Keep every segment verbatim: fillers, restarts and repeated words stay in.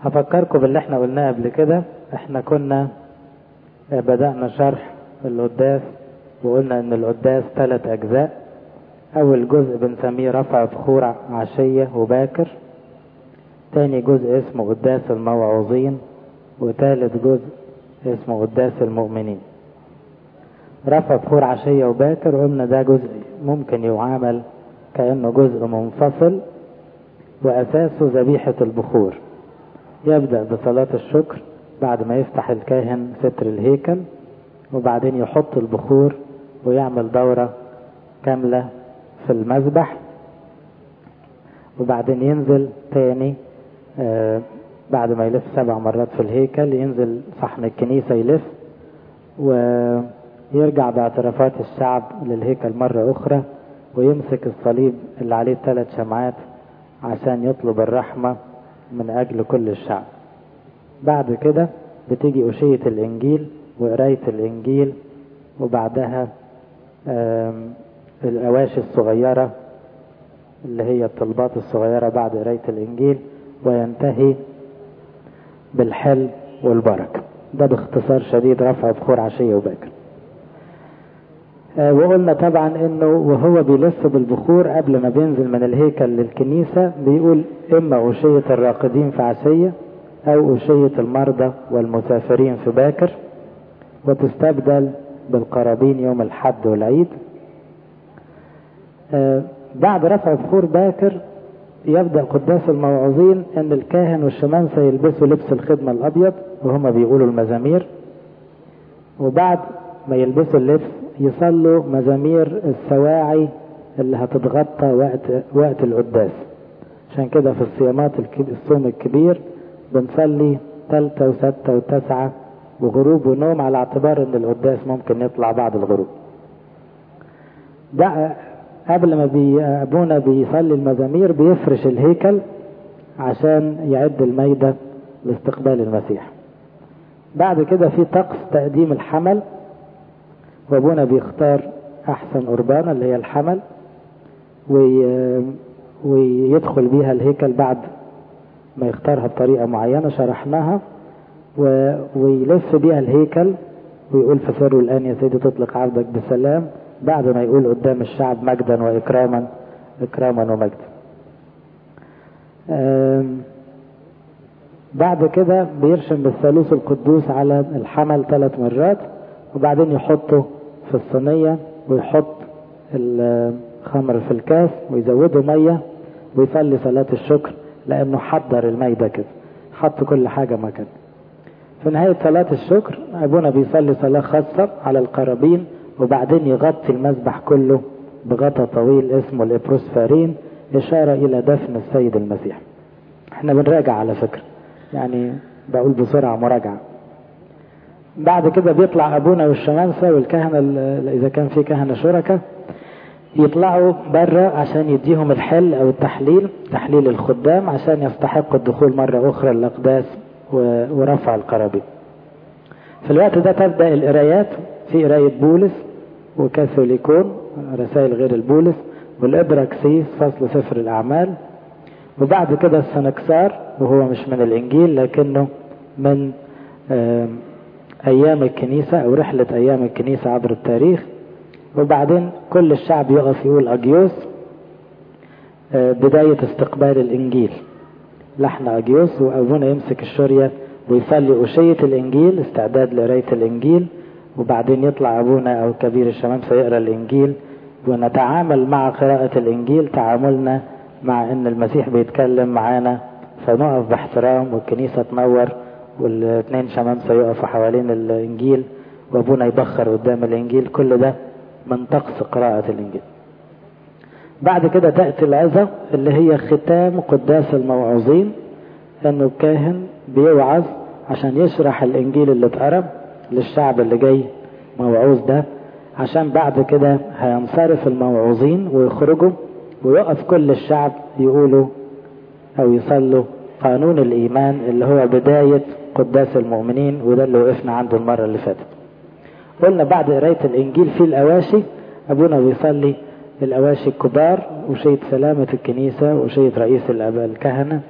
هفكركم باللي احنا قلناه قبل كده. احنا كنا بدأنا شرح القداس وقلنا ان القداس ثلاث اجزاء. اول جزء بنسميه رفع بخور عشية وباكر، تاني جزء اسمه قداس الموعوظين، وثالث جزء اسمه قداس المؤمنين. رفع بخور عشية وباكر قلنا ده جزء ممكن يعامل كأنه جزء منفصل، وأساسه ذبيحة البخور. يبدأ بصلاة الشكر بعد ما يفتح الكاهن ستر الهيكل، وبعدين يحط البخور ويعمل دورة كاملة في المذبح، وبعدين ينزل تاني آه بعد ما يلف سبع مرات في الهيكل ينزل صحن الكنيسة يلف، ويرجع باعترافات الشعب للهيكل مرة أخرى، ويمسك الصليب اللي عليه ثلاث شمعات عشان يطلب الرحمة من أجل كل الشعب. بعد كده بتيجي أشية الإنجيل وقراية الإنجيل، وبعدها الأواشي الصغيرة اللي هي الطلبات الصغيرة بعد قراية الإنجيل، وينتهي بالحل والبركة. ده باختصار شديد رفع بخور عشية وباكر. وقلنا طبعا انه وهو بيلف بالبخور قبل ما بينزل من الهيكل للكنيسة بيقول اما أشية الراقدين في عشية او أشية المرضى والمسافرين في باكر، وتستبدل بالقرابين يوم الحد والعيد. بعد رفع بخور باكر يبدأ قداس الموعوظين ان الكاهن والشمامسة يلبسوا لبس الخدمة الابيض وهما بيقولوا المزامير، وبعد ما يلبسوا اللبس يصلوا مزامير السواعي اللي هتتغطى وقت وقت القداس. عشان كده في الصيامات الصوم الكبير بنصلي ثالثة وستة وتسعة وغروب ونوم، على اعتبار ان القداس ممكن يطلع بعد الغروب. ده قبل ما بي ابونا بيصلي المزامير بيفرش الهيكل عشان يعد الميدة لاستقبال المسيح. بعد كده في طقس تقديم الحمل، وابونا بيختار احسن قربانة اللي هي الحمل وي... ويدخل بيها الهيكل بعد ما يختارها بطريقة معينة شرحناها، و... ويلف بيها الهيكل ويقول في سره الآن يا سيدي تطلق عبدك بسلام، بعد ما يقول قدام الشعب مجدا وإكراما إكراما ومجدا. أم... بعد كده بيرشم بالثالوث القدوس على الحمل ثلاث مرات، وبعدين يحطه في الصينية ويحط الخمر في الكاس ويزوده مية ويصلي صلاة الشكر، لأنه حضر الميدة كده، حط كل حاجة مكان. في نهاية صلاة الشكر أبونا بيصلي صلاة خاصة على القرابين، وبعدين يغطي المذبح كله بغطاء طويل اسمه الإبروسفارين، إشارة إلى دفن السيد المسيح. احنا بنراجع على فكرة، يعني بقول بسرعة مراجعة. بعد كده بيطلع أبونا والشمامسة والكهنة إذا كان في كهنة شركة يطلعوا برا عشان يديهم الحل أو التحليل، تحليل الخدام، عشان يستحقوا الدخول مرة أخرى الأقداس ورفع القرابين. في الوقت ده تبدأ القرايات، في قراية بولس وكاثوليكون رسائل غير البولس، والإبراكسيس فصل سفر الأعمال، وبعد كده السنكسار وهو مش من الإنجيل لكنه من أيام الكنيسة أو رحلة أيام الكنيسة عبر التاريخ. وبعدين كل الشعب يقف يقول أجيوس، بداية استقبال الإنجيل، لحن أجيوس، وأبونا يمسك الشرية ويصلي أشية الإنجيل استعداد لقراية الإنجيل، وبعدين يطلع أبونا أو كبير الشمامسة يقرأ الإنجيل، ونتعامل مع قراءة الإنجيل تعاملنا مع أن المسيح بيتكلم معانا، فنقف باحترام والكنيسة تنور والاثنين شمامسة يقفوا حوالين الإنجيل وأبونا يبخر قدام الإنجيل. كل ده من طقس قراءة الإنجيل. بعد كده تأتي العظة اللي هي ختام قداس الموعوظين، أنه الكاهن بيوعظ عشان يشرح الإنجيل اللي اتقرب للشعب اللي جاي موعوظ ده، عشان بعد كده هينصرف الموعوظين ويخرجوا ويقف كل الشعب يقولوا أو يصلوا قانون الإيمان اللي هو بداية قداس المؤمنين، وده اللي وقفنا عنده المرة اللي فاتت. قلنا بعد قراية الإنجيل في الأواشي، أبونا بيصلي الأواشي الكبار، وشية سلامة الكنيسة وشية رئيس الآباء الكهنة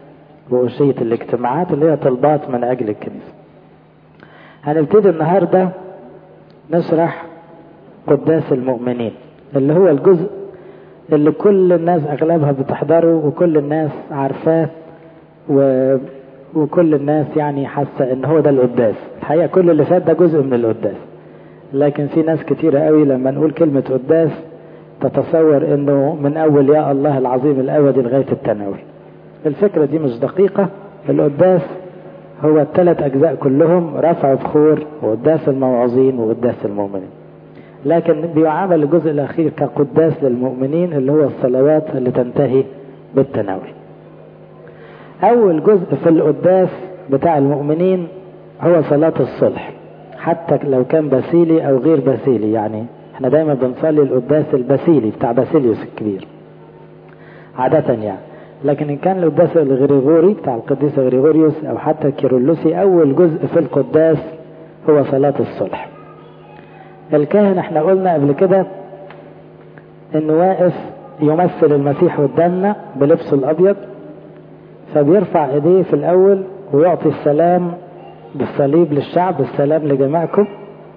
وأشية الاجتماعات اللي هي طلبات من أجل الكنيسة. هنبتدي النهاردة نشرح قداس المؤمنين، اللي هو الجزء اللي كل الناس أغلبها بتحضره وكل الناس عارفاه و... وكل الناس يعني حاسة ان هو ده القداس. الحقيقة كل اللي فات ده جزء من القداس، لكن في ناس كتيرة قوي لما نقول كلمة قداس تتصور انه من اول يا الله العظيم الابدي لغاية التناول. الفكرة دي مش دقيقة. القداس هو الثلاث اجزاء كلهم، رفع بخور وقداس الموعظين وقداس المؤمنين، لكن بيعامل الجزء الاخير كقداس للمؤمنين اللي هو الصلوات اللي تنتهي بالتناول. اول جزء في القداس بتاع المؤمنين هو صلاة الصلح، حتى لو كان باسيلي او غير باسيلي. يعني احنا دايما بنصلي القداس الباسيلي بتاع باسيليوس الكبير عادة يعني، لكن ان كان القداس الغريغوري بتاع القديس غريغوريوس او حتى كيرلسي، اول جزء في القداس هو صلاة الصلح. الكاهن احنا قلنا قبل كده انه واقف يمثل المسيح قدامنا بلبسه الابيض، فبيرفع ايديه في الاول ويعطي السلام بالصليب للشعب، السلام لجماعكم.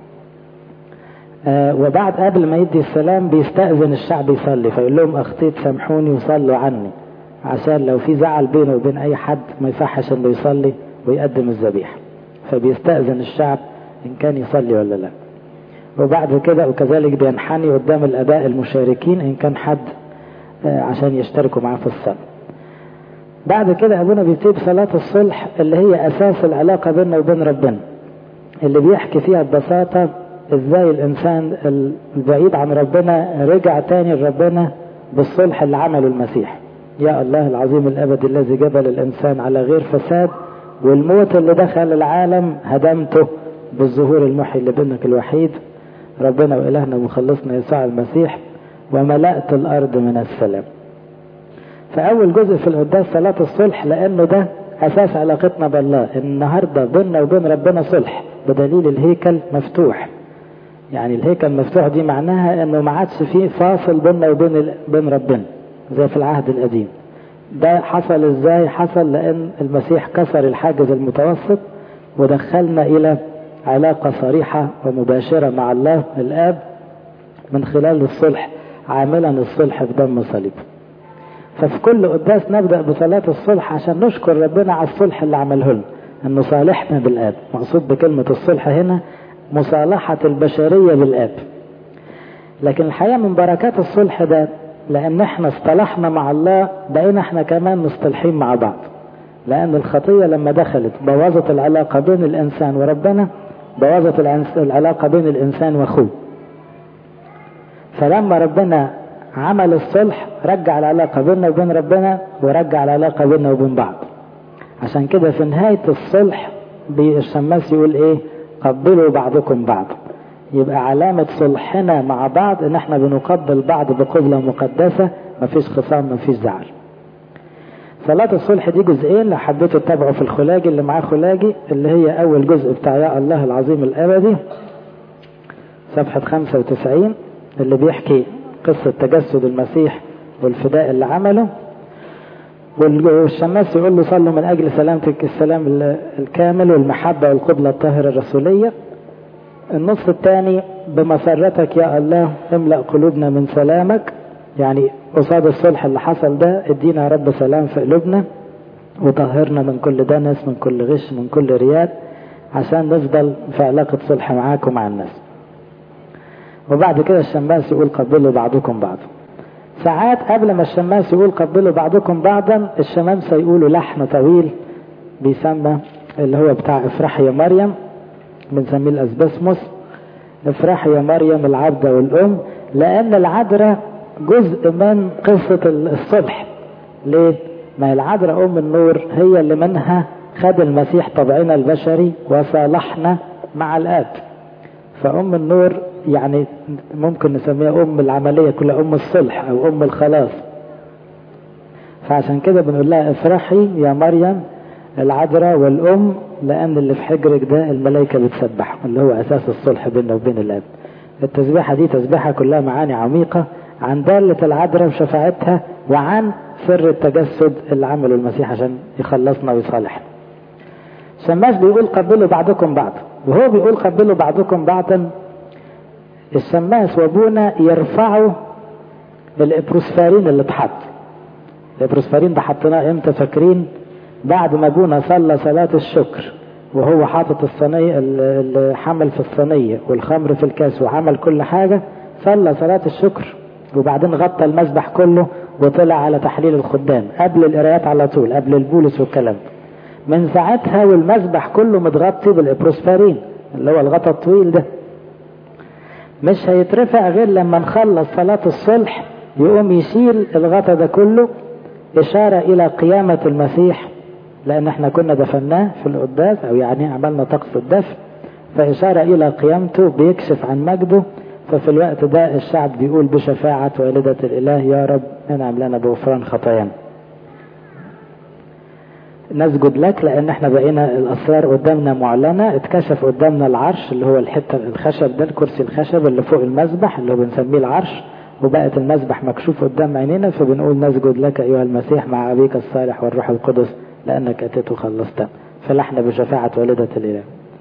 آه وبعد قبل ما يدي السلام بيستأذن الشعب يصلي، فيقول لهم اخطيت سامحوني وصلوا عني، عشان لو في زعل بينه وبين اي حد ما يصحش انه يصلي ويقدم الذبيحة، فبيستأذن الشعب ان كان يصلي ولا لا. وبعد كده وكذلك بينحني قدام الاباء المشاركين ان كان حد آه عشان يشتركوا معاه في الصلاة. بعد كده ابونا بيبتدي بصلاة الصلح اللي هي اساس العلاقة بيننا وبين ربنا، اللي بيحكي فيها ببساطة ازاي الانسان البعيد عن ربنا رجع تاني لربنا بالصلح اللي عمله المسيح. يا الله العظيم الابدي الذي جبل الانسان على غير فساد، والموت اللي دخل العالم هدمته بالظهور المحي لابنك الوحيد ربنا والهنا ومخلصنا يسوع المسيح، وملأت الارض من السلام. فأول جزء في القداس صلاة الصلح، لأنه ده أساس علاقتنا بالله. النهاردة بيننا وبين ربنا صلح بدليل الهيكل مفتوح. يعني الهيكل مفتوح دي معناها أنه ما عادش فيه فاصل بيننا وبين بين ربنا زي في العهد القديم. ده حصل إزاي؟ حصل لأن المسيح كسر الحاجز المتوسط ودخلنا إلى علاقة صريحة ومباشرة مع الله الآب من خلال الصلح، عاملا الصلح بدم صليب. ففي كل قداس نبدأ بصلاة الصلح عشان نشكر ربنا على الصلح اللي عمله لنا، انه صالحنا بالآب. مقصود بكلمة الصلح هنا مصالحة البشرية بالآب. لكن الحقيقة من بركات الصلح ده لان احنا اصطلحنا مع الله بقينا احنا كمان مصطلحين مع بعض، لان الخطية لما دخلت بوظت العلاقة بين الانسان وربنا، بوظت العلاقة بين الانسان واخوه. فلما ربنا عمل الصلح رجع العلاقة بيننا وبين ربنا ورجع العلاقة بيننا وبين بعض. عشان كده في نهاية الصلح الشماس يقول ايه؟ قبلوا بعضكم بعض. يبقى علامة صلحنا مع بعض ان احنا بنقبل بعض بقبلة مقدسة، مفيش خصام مفيش زعل. صلاة الصلح دي جزئين، لو حبيتوا تتابعوا في الخلاجي اللي معاه خلاجي، اللي هي اول جزء بتاع يا الله العظيم الابدي صفحة خمسة وتسعين، اللي بيحكي قصة تجسد المسيح والفداء اللي عمله. والشماس يقول له صلوا من أجل سلامتك السلام الكامل والمحبة والقبلة الطاهرة الرسولية. النص الثاني بمسرتك يا الله املأ قلوبنا من سلامك، يعني قصاد الصلح اللي حصل ده ادينا يا رب سلام في قلوبنا وطهرنا من كل دنس من كل غش من كل رياء عشان نفضل في علاقة صلح معاك ومع الناس. وبعد كده الشماس يقول قبلوا بعضكم بعضا. ساعات قبل ما الشماس يقول قبلوا بعضكم بعضا الشمامسة يقولوا لحن طويل بيسمى اللي هو بتاع افرح يا مريم، بنسميه الاسبسموس. افرح يا مريم العبدة والام، لان العذراء جزء من قصة الصلح. ليه؟ ما العذراء ام النور هي اللي منها خد المسيح طبعنا البشري وصالحنا مع الاب. فام النور يعني ممكن نسميها ام العملية كلها، ام الصلح او ام الخلاص. فعشان كده بنقول لها افرحي يا مريم العذراء والام، لان اللي في حجرك ده الملائكة بتسبح، اللي هو اساس الصلح بيننا وبين الاب. التسبيحة دي تسبيحة كلها معاني عميقة عن دالة العذراء وشفاعتها، وعن سر التجسد اللي عمله المسيح عشان يخلصنا ويصالحنا. الشماس بيقول قبلوا بعضكم بعض، وهو بيقول قبلوا بعضكم بعضا، الشماس وابونا يرفعوا الابروسفارين اللي اتحط. الابروسفارين ده حطيناه امتى فاكرين؟ بعد ما ابونا صلى صلاة الشكر وهو حاطط الصينية الحمل في الصينية والخمر في الكاس وعمل كل حاجة، صلى صلاة الشكر وبعدين غطى المسبح كله وطلع على تحليل الخدام قبل القرايات على طول، قبل البولس والكلام. من ساعتها والمسبح كله متغطي بالابروسفارين اللي هو الغطا الطويل ده. مش هيترفع غير لما نخلص صلاة الصلح، يقوم يشيل الغطا ده كله إشارة إلى قيامة المسيح، لأن احنا كنا دفناه في القداس، أو يعني عملنا طقس الدفن، فإشارة إلى قيامته بيكشف عن مجده. ففي الوقت ده الشعب بيقول بشفاعة والدة الإله يا رب انعم لنا بغفران خطايانا. نسجد لك لأن احنا بقينا الأسرار قدامنا معلنة، اتكشف قدامنا العرش اللي هو الحتة الخشب ده، الكرسي الخشب اللي فوق المسبح اللي هو بنسميه العرش، وبقت المسبح مكشوف قدام عينينا، فبنقول نسجد لك أيها المسيح مع أبيك الصالح والروح القدس لأنك أتيت وخلصتنا. فلحنا بشفاعة والدة الإله.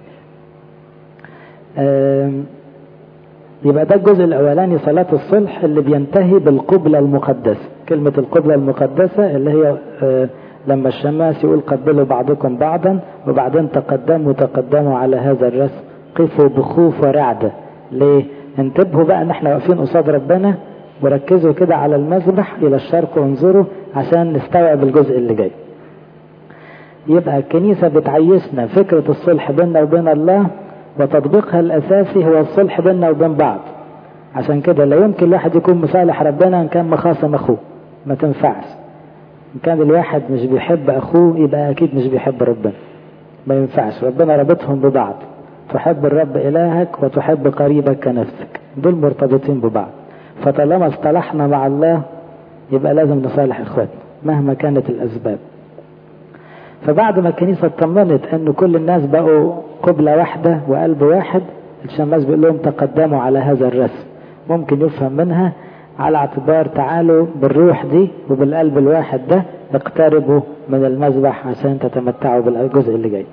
يبقى ده الجزء الأولاني صلاة الصلح اللي بينتهي بالقبلة المقدسة. كلمة القبلة المقدسة اللي هي لما الشماس يقول قبلوا بعضكم بعضا، وبعدين تقدموا تقدموا على هذا الرسم، قفوا بخوف ورعدة. ليه؟ انتبهوا بقى ان احنا واقفين قصاد ربنا، وركزوا كده على المسبح الى الشرق وانظروا عشان نستوعب الجزء اللي جاي. يبقى الكنيسة بتعيشنا فكرة الصلح بيننا وبين الله، وتطبيقها الاساسي هو الصلح بيننا وبين بعض. عشان كده لا يمكن الواحد يكون مصالح ربنا ان كان مخاصم اخوه، ما تنفعش. ان كان الواحد مش بيحب اخوه يبقى اكيد مش بيحب ربنا، ما ينفعش. ربنا ربطهم ببعض، تحب الرب إلهك وتحب قريبك كنفسك، دول مرتبطين ببعض. فطالما اصطلحنا مع الله يبقى لازم نصالح اخواتنا مهما كانت الأسباب. فبعد ما الكنيسة اطمنت أن كل الناس بقوا قبلة واحدة وقلب واحد، الشماس بيقول لهم تقدموا على هذا الرسم. ممكن يفهم منها على اعتبار تعالوا بالروح دي وبالقلب الواحد ده اقتربوا من المذبح عشان تتمتعوا بالجزء اللي جاي.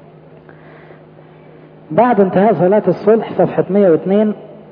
بعد انتهاء صلاة الصلح صفحة مية واثنين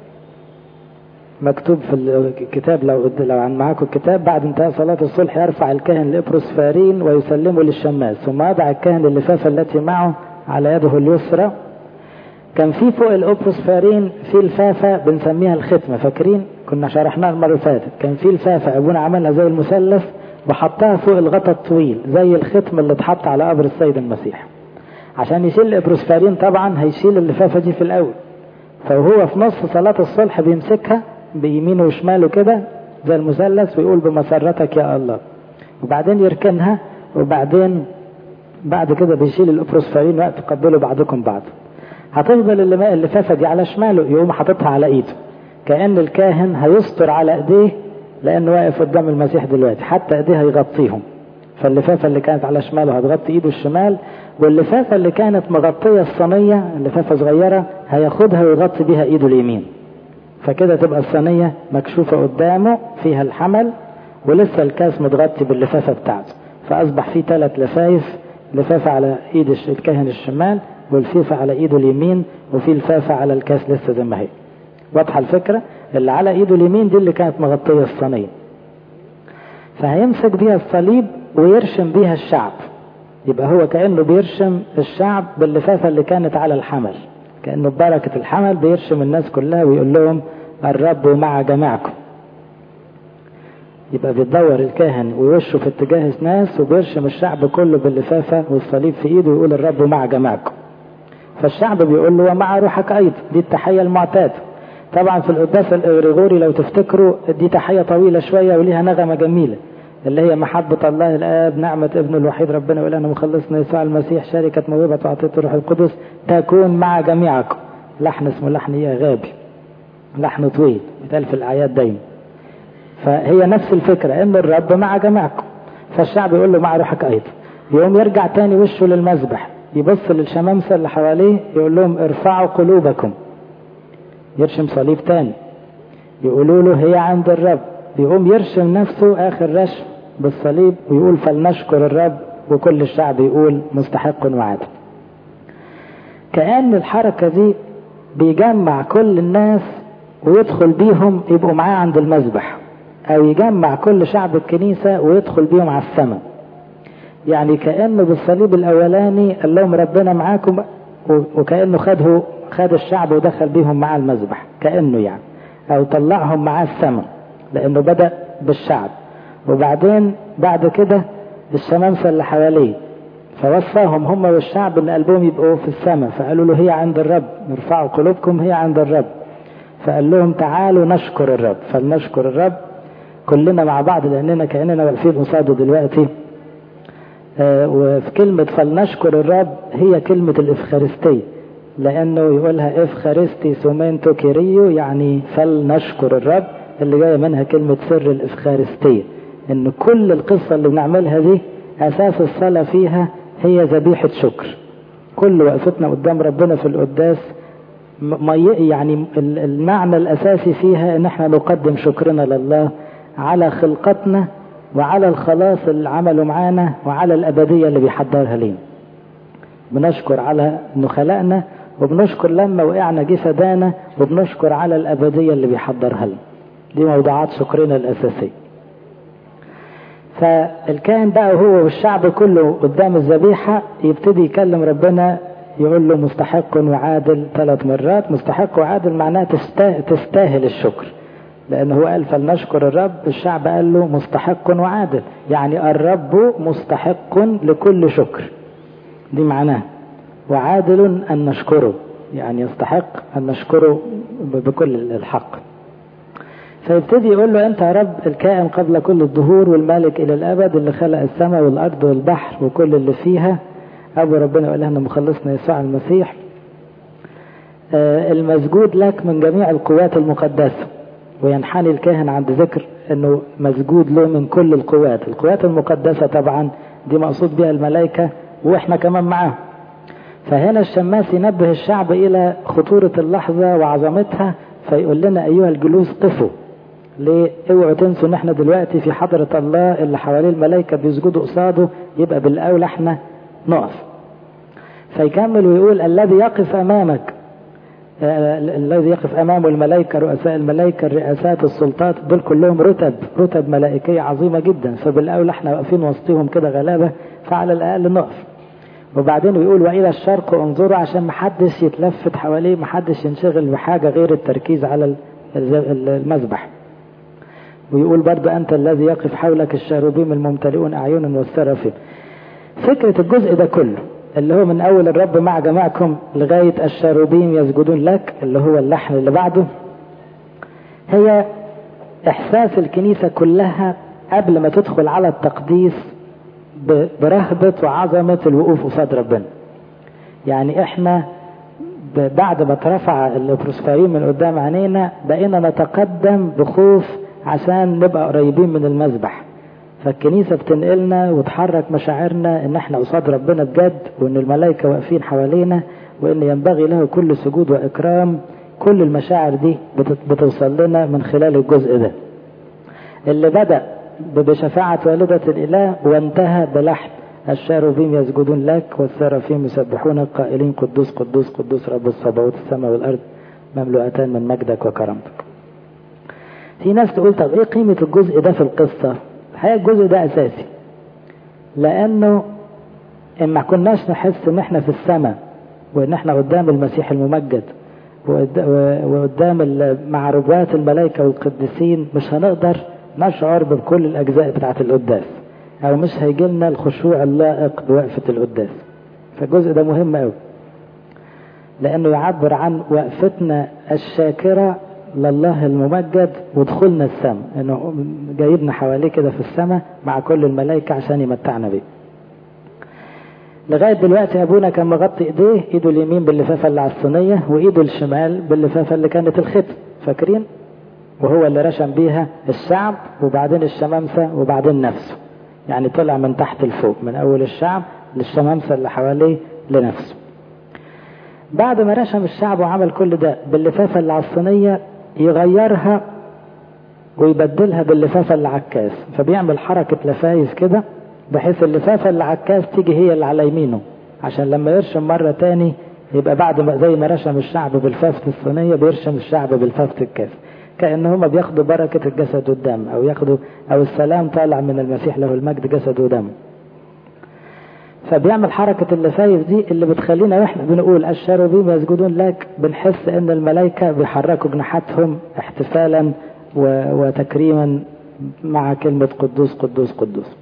مكتوب في الكتاب، لو لو عن معاكم الكتاب، بعد انتهاء صلاة الصلح يرفع الكاهن الإبروسفارين ويسلمه للشماس، ثم يضع الكاهن اللفافة التي معه على يده اليسرى. كان في فوق الإبروسفارين في لفافة بنسميها الختمة، فاكرين كنا شرحناها المرة اللي فاتت. كان في لفافة أبونا عملها زي المثلث وحطها فوق الغطا الطويل زي الختم اللي اتحط على قبر السيد المسيح. عشان يشيل الإبروسفارين طبعا هيشيل اللفافة دي في الأول، فهو في نص صلاة الصلح بيمسكها بيمينه وشماله كده زي المثلث ويقول بمسرتك يا الله، وبعدين يركنها، وبعدين بعد كده بيشيل الإبروسفارين وقت تقبلوا بعضكم بعض. هتفضل اللفافة دي على شماله، يقوم حاططها على ايده كأن الكاهن هيستر على ايديه لأنه واقف قدام المسيح دلوقتي، حتى ايديه هيغطيهم. فاللفافة اللي كانت على شماله هتغطي ايده الشمال، واللفافة اللي كانت مغطية الصينية اللفافة صغيرة هياخدها ويغطي بيها ايده اليمين. فكده تبقى الصينية مكشوفة قدامه فيها الحمل، ولسه الكاس متغطي باللفافة بتاعته. فأصبح فيه ثلاث لفايف، لفافة على ايد الكاهن الشمال، واللفافة على ايده اليمين، وفي لفافة على الكاس لسه زي ما هي. واضحة الفكرة؟ اللي على ايده اليمين دي اللي كانت مغطية الصينية، فهيمسك بيها الصليب ويرشم بيها الشعب. يبقى هو كأنه بيرشم الشعب باللفافة اللي كانت على الحمل، كأنه ببركة الحمل بيرشم الناس كلها ويقول لهم الرب مع جميعكم. يبقى بيدور الكاهن ويوشه في اتجاه الناس وبيرشم الشعب كله باللفافة والصليب في ايده ويقول الرب مع جميعكم. فالشعب بيقول له ومع روحك ايضا، دي التحية المعتادة. طبعا في القداس الإغريغوري لو تفتكروا دي تحية طويلة شوية وليها نغمة جميلة، اللي هي محبة الله الآب، نعمة ابن الوحيد ربنا وإلهنا مخلصنا يسوع المسيح، شركة موهبة وعطية الروح القدس تكون مع جميعكم. لحن اسمه لحن ايه غابي، لحن طويل يتقال في الأعياد دايما. فهي نفس الفكرة ان الرب مع جميعكم. فالشعب يقول له مع روحك ايضا. يقوم يرجع تاني وشه للمذبح، يبص للشمامسة اللي حواليه يقول لهم ارفعوا قلوبكم، يرشم صليب تاني، يقولوا له هي عند الرب، يقوم يرشم نفسه اخر رشم بالصليب ويقول فلنشكر الرب، وكل الشعب يقول مستحق وعادل. كأن الحركة دي بيجمع كل الناس ويدخل بيهم يبقوا معاه عند المذبح، او يجمع كل شعب الكنيسة ويدخل بيهم على السماء. يعني كأنه بالصليب الاولاني قال لهم ربنا معاكم، وكأنه خده خد الشعب ودخل بيهم معاه المذبح، كأنه يعني او طلعهم معاه السماء، لانه بدأ بالشعب وبعدين بعد كده الشمامسة اللي حواليه، فوصاهم هم والشعب اللي قلبهم يبقوا في السماء، فقالوا له هي عند الرب، ارفعوا قلوبكم هي عند الرب. فقال لهم تعالوا نشكر الرب، فلنشكر الرب كلنا مع بعض، لاننا كأننا واقفين قصاده دلوقتي. آه وفي كلمة فلنشكر الرب هي كلمة الإفخارستية، لأنه يقولها إفخارستي سومنتو كيريو، يعني فلنشكر الرب، اللي جاية منها كلمة سر الإفخارستية، إن كل القصة اللي بنعملها دي أساس الصلاة فيها هي ذبيحة شكر. كل وقفتنا قدام ربنا في القداس يعني المعنى الأساسي فيها إن احنا نقدم شكرنا لله على خلقتنا وعلى الخلاص اللي عمله معانا وعلى الأبدية اللي بيحضرها لنا. بنشكر على إنه خلقنا، وبنشكر لما وقعنا جه فدانا، وبنشكر على الأبدية اللي بيحضرها لنا. دي موضوعات شكرنا الأساسية. فالكاهن بقى هو والشعب كله قدام الذبيحة يبتدي يكلم ربنا، يقول له مستحق وعادل ثلاث مرات. مستحق وعادل معناه تستاهل الشكر، لأنه قال فلنشكر الرب، الشعب قال له مستحق وعادل، يعني الرب مستحق لكل شكر، دي معناه. وعادل أن نشكره، يعني يستحق أن نشكره بكل الحق. فيبتدي يقول له أنت يا رب الكائن قبل كل الدهور والمالك إلى الأبد، اللي خلق السماء والأرض والبحر وكل اللي فيها، أبو ربنا وقال لنا مخلصنا يسوع المسيح، آه المسجود لك من جميع القوات المقدسة. وينحني الكاهن عند ذكر أنه مسجود له من كل القوات. القوات المقدسة طبعا دي مقصود بها الملائكة وإحنا كمان معاه. فهنا الشماس ينبه الشعب إلى خطورة اللحظة وعظمتها، فيقول لنا أيها الجلوس قفوا. ليه؟ اوعوا تنسوا ان احنا دلوقتي في حضرة الله اللي حواليه الملائكة بيسجدوا قصاده، يبقى بالاولى احنا نقف. فيكمل ويقول الذي يقف امامك، آه الذي يقف امامه الملائكة، رؤساء الملائكة، الرئاسات، السلطات، دول كلهم رتب رتب ملائكية عظيمة جدا، فبالاولى احنا واقفين وسطهم كده غلابة، فعلى الاقل نقف. وبعدين يقول والى الشرق انظروا، عشان محدش يتلفت حواليه، محدش ينشغل بحاجة غير التركيز على المذبح. ويقول برضو أنت الذي يقف حولك الشاروبيم الممتلئون أعينا والسرافيم. فكرة الجزء ده كله اللي هو من أول الرب مع جماعكم لغاية الشاروبيم يسجدون لك، اللي هو اللحن اللي بعده، هي إحساس الكنيسة كلها قبل ما تدخل على التقديس برهبة وعظمة الوقوف قصاد ربنا. يعني إحنا بعد ما ترفع البروسفارين من قدام عينينا بقينا نتقدم بخوف عشان نبقى قريبين من المذبح. فالكنيسة بتنقلنا وتحرك مشاعرنا ان احنا قصاد ربنا بجد، وان الملائكة واقفين حوالينا، وان ينبغي له كل سجود واكرام. كل المشاعر دي بتوصل لنا من خلال الجزء ده اللي بدأ بشفاعة والدة الإله وانتهى بلحن الشاروبيم يسجدون لك والسرافيم يسبحونك قائلين قدوس قدوس قدوس رب الصباوت، السماء والأرض مملوءتان من مجدك وكرامتك. في ناس تقول طب ايه قيمة الجزء ده في القصة؟ الحقيقة الجزء ده أساسي، لأنه إما كناش نحس إن احنا في السماء وإن احنا قدام المسيح الممجد وقدام مع ربوات الملائكة والقديسين، مش هنقدر نشعر بكل الأجزاء بتاعة القداس، أو مش هيجيلنا الخشوع اللائق بوقفة القداس. فالجزء ده مهم أوي، لأنه يعبر عن وقفتنا الشاكرة لله الممجد ودخولنا السماء، انه جايبنا حواليه كده في السماء مع كل الملائكة عشان يمتعنا بيه. لغاية دلوقتي ابونا كان مغطي ايديه، ايده اليمين باللفافة اللي على الصينية، وايده الشمال باللفافة اللي كانت الختم، فاكرين؟ وهو اللي رشم بيها الشعب وبعدين الشمامسة وبعدين نفسه، يعني طلع من تحت لفوق، من اول الشعب للشمامسة اللي حواليه لنفسه. بعد ما رشم الشعب وعمل كل ده باللفافة اللي على الصينية، يغيرها ويبدلها باللفافة اللي على الكاس، فبيعمل حركة لفايف كده بحيث اللفافة اللي على الكاس تيجي هي اللي على يمينه، عشان لما يرشم مرة تاني يبقى بعد ما زي ما رشم الشعب بالفافة الصينية بيرشم الشعب بالفافة الكاس، كأن هما بياخدوا بركة الجسد والدم، أو ياخدوا أو السلام طالع من المسيح له المجد جسد ودم. فبيعمل حركة اللفايف دي اللي بتخلينا واحنا بنقول الشاروبيم يسجدون لك بنحس ان الملائكة بيحركوا جناحاتهم احتفالا وتكريما مع كلمة قدوس قدوس قدوس.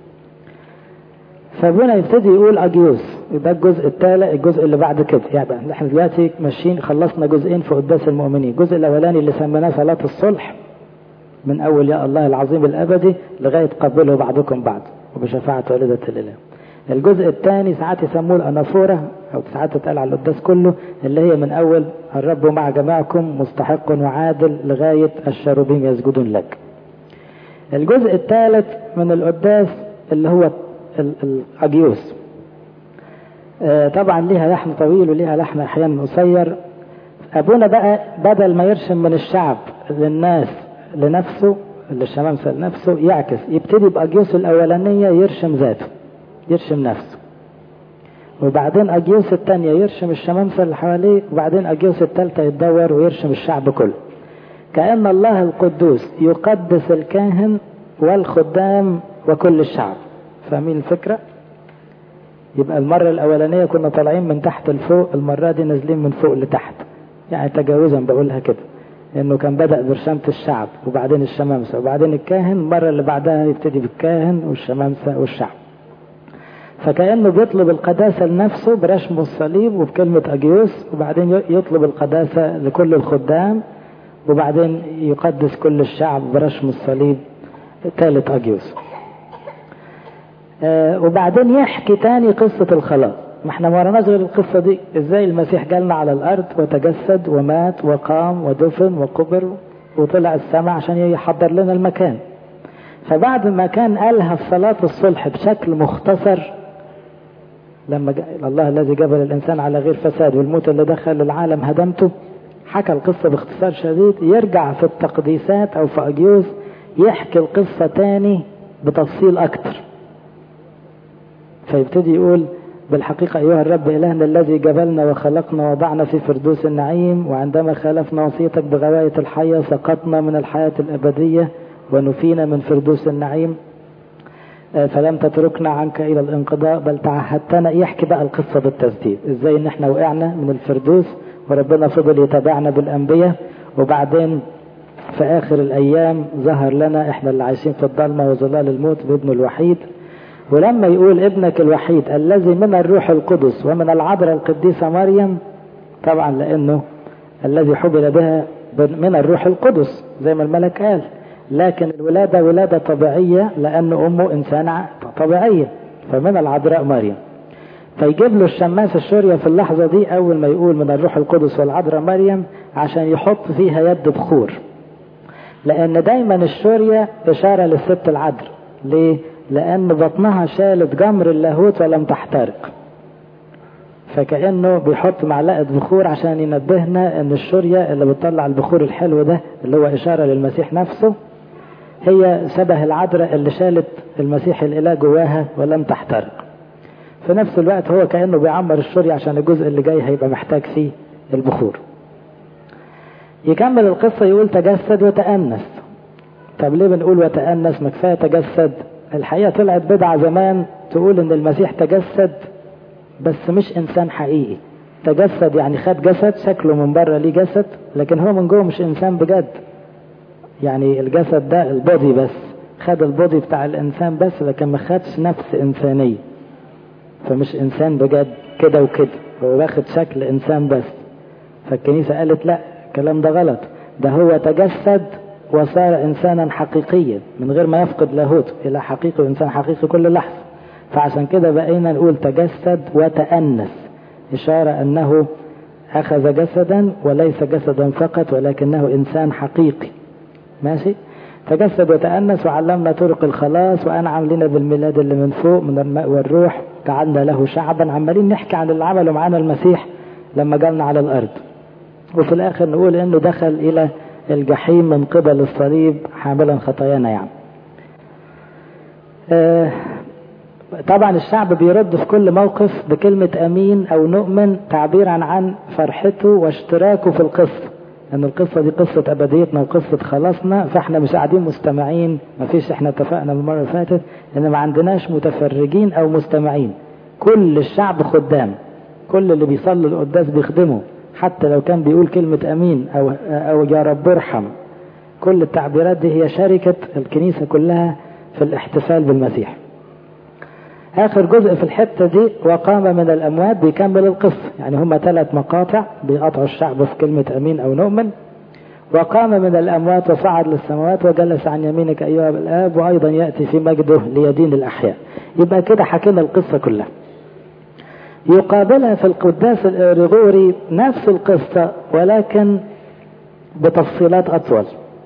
فابونا يبتدي يقول اجيوس، ده الجزء الثالث، الجزء اللي بعد كده. يعني احنا دلوقتي ماشيين خلصنا جزئين في قداس المؤمنين. الجزء الاولاني اللي سميناه صلاة الصلح من اول يا الله العظيم الابدي لغاية قبله بعضكم بعض وبشفاعة والدة الاله. الجزء الثاني ساعات يسموه الأنافورة أو ساعات تتقال على القداس كله، اللي هي من أول الرب مع جماعكم مستحق وعادل لغاية الشاروبيم يسجدون لك. الجزء الثالث من القداس اللي هو الأجيوس، آه طبعا ليها لحن طويل وليها لحن أحيانا قصير. أبونا بقى بدل ما يرشم من الشعب للناس لنفسه للشمامسة لنفسه يعكس، يبتدي بأجيوس الأولانية يرشم ذاته يرشم نفسه، وبعدين أجيوس الثانية يرشم الشمامسة اللي حواليه، وبعدين أجيوس الثالثة يتدور ويرشم الشعب كله. كأن الله القدوس يقدس الكاهن والخدام وكل الشعب. فاهمين الفكرة؟ يبقى المرة الأولانية كنا طالعين من تحت لفوق، المرة دي نازلين من فوق لتحت، يعني تجاوزا بقولها كده، إنه كان بدأ برشامة الشعب وبعدين الشمامسة وبعدين الكاهن، المرة اللي بعدها يبتدي بالكاهن والشمامسة والشعب. فكأنه بيطلب القداسة لنفسه برشم الصليب وبكلمة أجيوس، وبعدين يطلب القداسة لكل الخدام، وبعدين يقدس كل الشعب برشم الصليب ثالث أجيوس. آه وبعدين يحكي تاني قصة الخلاص. ما احنا ما ورناش غير القصة دي، ازاي المسيح جالنا على الأرض وتجسد ومات وقام ودفن وقبر وطلع السماء عشان يحضر لنا المكان. فبعد ما كان قالها في صلاة الصلح بشكل مختصر، لما الله الذي جبل الإنسان على غير فساد والموت اللي دخل العالم هدمته، حكى القصة باختصار شديد. يرجع في التقديسات أو في أجيوس يحكي القصة تاني بتفصيل أكتر، فيبتدي يقول بالحقيقة أيها الرب إلهنا الذي جبلنا وخلقنا وضعنا في فردوس النعيم، وعندما خالفنا وصيتك بغواية الحياة سقطنا من الحياة الأبدية ونفينا من فردوس النعيم، فلم تتركنا عنك إلى الانقضاء بل تعهدتنا. يحكي بقى القصة بالترتيب، إزاي إن إحنا وقعنا من الفردوس وربنا فضل يتابعنا بالأنبياء، وبعدين في آخر الأيام ظهر لنا إحنا اللي عايشين في الظلمة وظلال الموت بابنه الوحيد. ولما يقول ابنك الوحيد الذي من الروح القدس ومن العذراء القديسة مريم، طبعا لأنه الذي حبل بها من الروح القدس زي ما الملك قال، لكن الولادة ولادة طبيعية لأن أمه إنسانة طبيعية، فمن العذراء مريم. فيجيب له الشماس الشورية في اللحظة دي أول ما يقول من الروح القدس والعذراء مريم عشان يحط فيها يد بخور، لأن دايما الشورية إشارة للست العذراء. ليه؟ لأن بطنها شالت جمر اللاهوت ولم تحترق، فكأنه بيحط معلقة بخور عشان ينبهنا أن الشورية اللي بتطلع البخور الحلو ده اللي هو إشارة للمسيح نفسه هي شبه العذراء اللي شالت المسيح الإله جواها ولم تحترق. في نفس الوقت هو كأنه بيعمر الشورية عشان الجزء اللي جاي هيبقى محتاج فيه البخور. يكمل القصة يقول تجسد وتأنس. طب ليه بنقول وتأنس؟ ما كفاية تجسد. الحقيقة طلعت بدعة زمان تقول ان المسيح تجسد بس مش انسان حقيقي. تجسد يعني خد جسد، شكله من بره ليه جسد لكن هو من جوه مش انسان بجد. يعني الجسد ده البودي بس، خد البودي بتاع الانسان بس لكن ما خدش نفس انسانية، فمش انسان بجد كده وكده، هو واخد شكل انسان بس. فالكنيسة قالت لا، الكلام ده غلط، ده هو تجسد وصار انسانا حقيقيا من غير ما يفقد لاهوته الى حقيقي وانسان حقيقي كل لحظة. فعشان كده بقينا نقول تجسد وتأنس، اشارة انه اخذ جسدا وليس جسدا فقط ولكنه انسان حقيقي. ماشي؟ تجسد وتأنس وعلمنا طرق الخلاص وانعم لنا بالميلاد اللي من فوق من الماء والروح، جعلنا له شعبا. عمالين نحكي عن اللي عمله معانا المسيح لما جالنا على الارض، وفي الاخر نقول انه دخل الى الجحيم من قبل الصليب حاملا خطايانا يعني. آه طبعا الشعب بيرد في كل موقف بكلمة أمين أو نؤمن، تعبيرا عن فرحته واشتراكه في القصة، أن القصة دي قصة أبديتنا وقصة خلاصنا، فإحنا مش قاعدين مستمعين. مفيش، إحنا اتفقنا المرة اللي فاتت إن ما عندناش متفرجين أو مستمعين، كل الشعب خدام، كل اللي بيصلي القداس بيخدمه، حتى لو كان بيقول كلمة أمين أو, أو يا رب ارحم. كل التعبيرات دي هي شركة الكنيسة كلها في الاحتفال بالمسيح. آخر جزء في الحتة دي وقام من الأموات بيكمل القصة، يعني هم ثلاث مقاطع بيقطعوا الشعب في كلمة أمين أو نؤمن. وقام من الأموات وصعد للسماوات وجلس عن يمينك أيها الآب، وأيضا يأتي في مجده ليدين الأحياء. يبقى كده حكينا القصة كلها. يقابلها في القداس الغريغوري نفس القصة ولكن بتفصيلات أطول،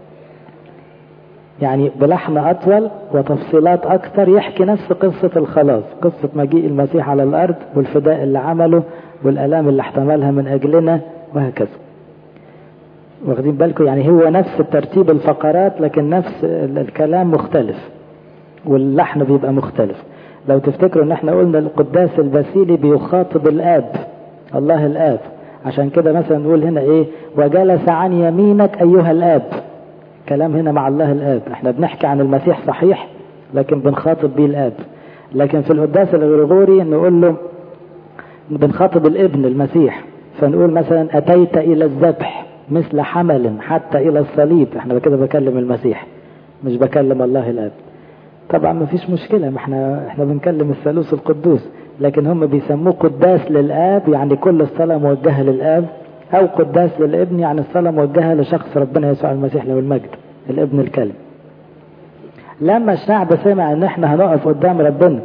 يعني بلحن أطول وتفصيلات أكثر، يحكي نفس قصة الخلاص، قصة مجيء المسيح على الأرض والفداء اللي عمله والآلام اللي احتملها من أجلنا وهكذا. واخدين بالكم؟ يعني هو نفس ترتيب الفقرات لكن نفس الكلام مختلف واللحن بيبقى مختلف. لو تفتكروا ان احنا قلنا القداس الباسيلي بيخاطب الآب، الله الآب، عشان كده مثلا نقول هنا ايه وجلس عن يمينك أيها الآب، كلام هنا مع الله الآب. احنا بنحكي عن المسيح صحيح لكن بنخاطب بيه الآب. لكن في القداس الغريغوري نقول له بنخاطب الابن المسيح، فنقول مثلا أتيت إلى الذبح مثل حمل حتى إلى الصليب، احنا كده بكلم المسيح مش بكلم الله الآب. طبعا ما فيش مشكلة، ما احنا احنا بنكلم الثالوث القدوس، لكن هم بيسموه قداس للآب، يعني كل الصلاة موجهة للآب، أو قداس للابن، يعني الصلاة موجهة لشخص ربنا يسوع المسيح له المجد الابن الكلم. لما الشعب سمع ان احنا هنقف قدام ربنا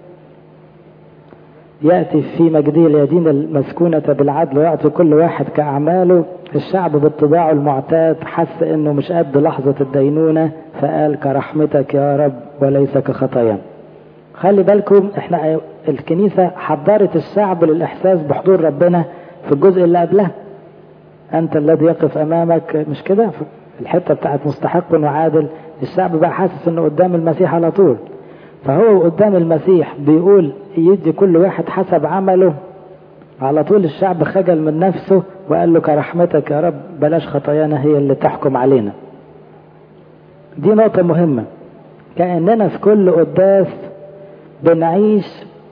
يأتي في مجده اليدين المسكونة بالعدل ويعطي كل واحد كأعماله، الشعب بالطباع المعتاد حس انه مش قد لحظة الدينونة، فقال كرحمتك يا رب وليس كخطايا. خلي بالكم احنا الكنيسة حضرت الشعب للإحساس بحضور ربنا في الجزء اللي قبله، أنت الذي يقف أمامك، مش كده؟ الحتة بتاعت مستحق وعادل، الشعب بقى حاسس انه قدام المسيح على طول، فهو قدام المسيح بيقول يدي كل واحد حسب عمله. على طول الشعب خجل من نفسه وقال له كرحمتك يا رب بلاش خطايانا هي اللي تحكم علينا. دي نقطة مهمة، كأننا في كل قداس بنعيش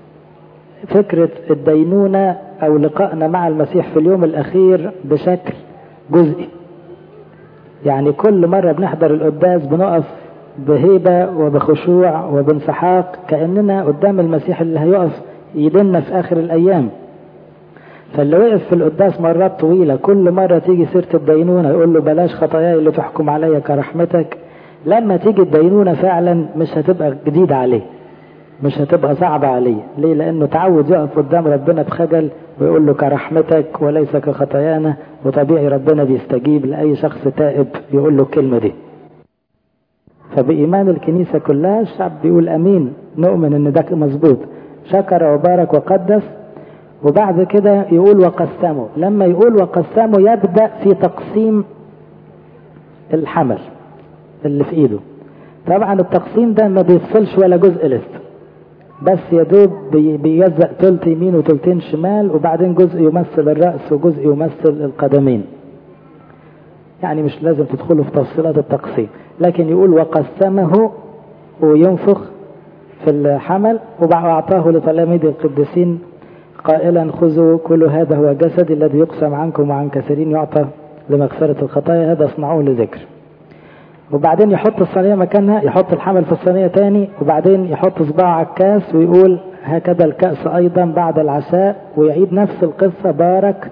فكرة الدينونة أو لقائنا مع المسيح في اليوم الأخير بشكل جزئي. يعني كل مرة بنحضر القداس بنقف بهيبة وبخشوع وبانسحاق كأننا قدام المسيح اللي هيقف يدلنا في آخر الأيام. فاللي وقف في القداس مرات طويلة كل مرة تيجي سيرة الدينونة يقول له بلاش خطاياي اللي تحكم عليا كرحمتك، لما تيجي الدينونة فعلا مش هتبقى جديدة عليه، مش هتبقى صعبة عليه. ليه؟ لأنه تعود يقف قدام ربنا بخجل ويقول له كرحمتك وليس كخطايانا، وطبيعي ربنا بيستجيب لأي شخص تائب يقول له الكلمة دي. فبإيمان الكنيسة كلها الشعب بيقول أمين، نؤمن إن ده مظبوط، شكر وبارك وقدس. وبعد كده يقول وقسمه، لما يقول وقسمه يبدأ في تقسيم الحمل اللي في إيده. طبعا التقسيم ده ما بيفصلش ولا جزء لسه، بس يدوب بيجزأ تلت يمين وتلتين شمال، وبعدين جزء يمثل الرأس وجزء يمثل القدمين. يعني مش لازم تدخلوا في تفصيلات التقسيم، لكن يقول وقسمه وينفخ في الحمل وأعطاه لتلاميذ القديسين قائلا خذوا كل هذا هو جسدي الذي يقسم عنكم وعن كثيرين يعطى لمغفرة الخطايا، هذا اصنعوه لذكر. وبعدين يحط الصينية مكانها، يحط الحمل في الصينية تاني، وبعدين يحط صباعه على الكاس ويقول هكذا الكأس أيضا بعد العشاء، ويعيد نفس القصة بارك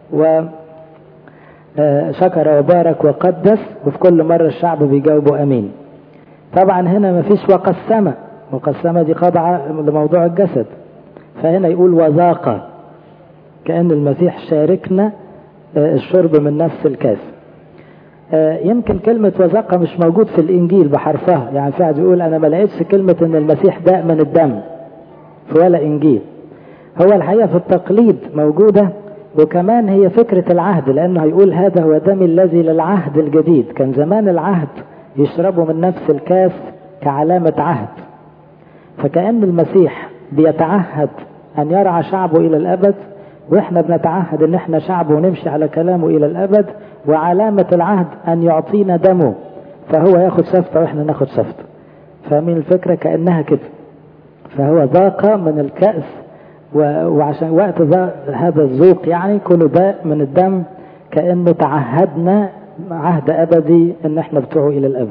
وشكر وبارك وقدس، وفي كل مرة الشعب بيجاوبوا أمين. طبعا هنا مفيش وقسمة، وقسمة دي خاضعة لموضوع الجسد، فهنا يقول وذاق، كأن المسيح شاركنا الشرب من نفس الكاس. يمكن كلمة وذاق مش موجود في الإنجيل بحرفها، يعني في واحد يقول أنا ما لقيتش كلمة إن المسيح داء من الدم في ولا إنجيل. هو الحقيقة في التقليد موجودة، وكمان هي فكرة العهد، لأنه هيقول هذا هو دمي الذي للعهد الجديد. كان زمان العهد يشربوا من نفس الكاس كعلامة عهد، فكأن المسيح بيتعهد أن يرعى شعبه إلى الأبد، وإحنا بنتعهد أن إحنا شعبه ونمشي على كلامه إلى الأبد، وعلامة العهد أن يعطينا دمه، فهو ياخد شفطة وإحنا ناخد شفطة. فاهمين الفكرة؟ كأنها كده. فهو ذاق من الكأس، وعشان وقت هذا الذوق يعني يكون داء من الدم، كأنه تعهدنا عهد أبدي أن إحنا بتوعه إلى الأبد.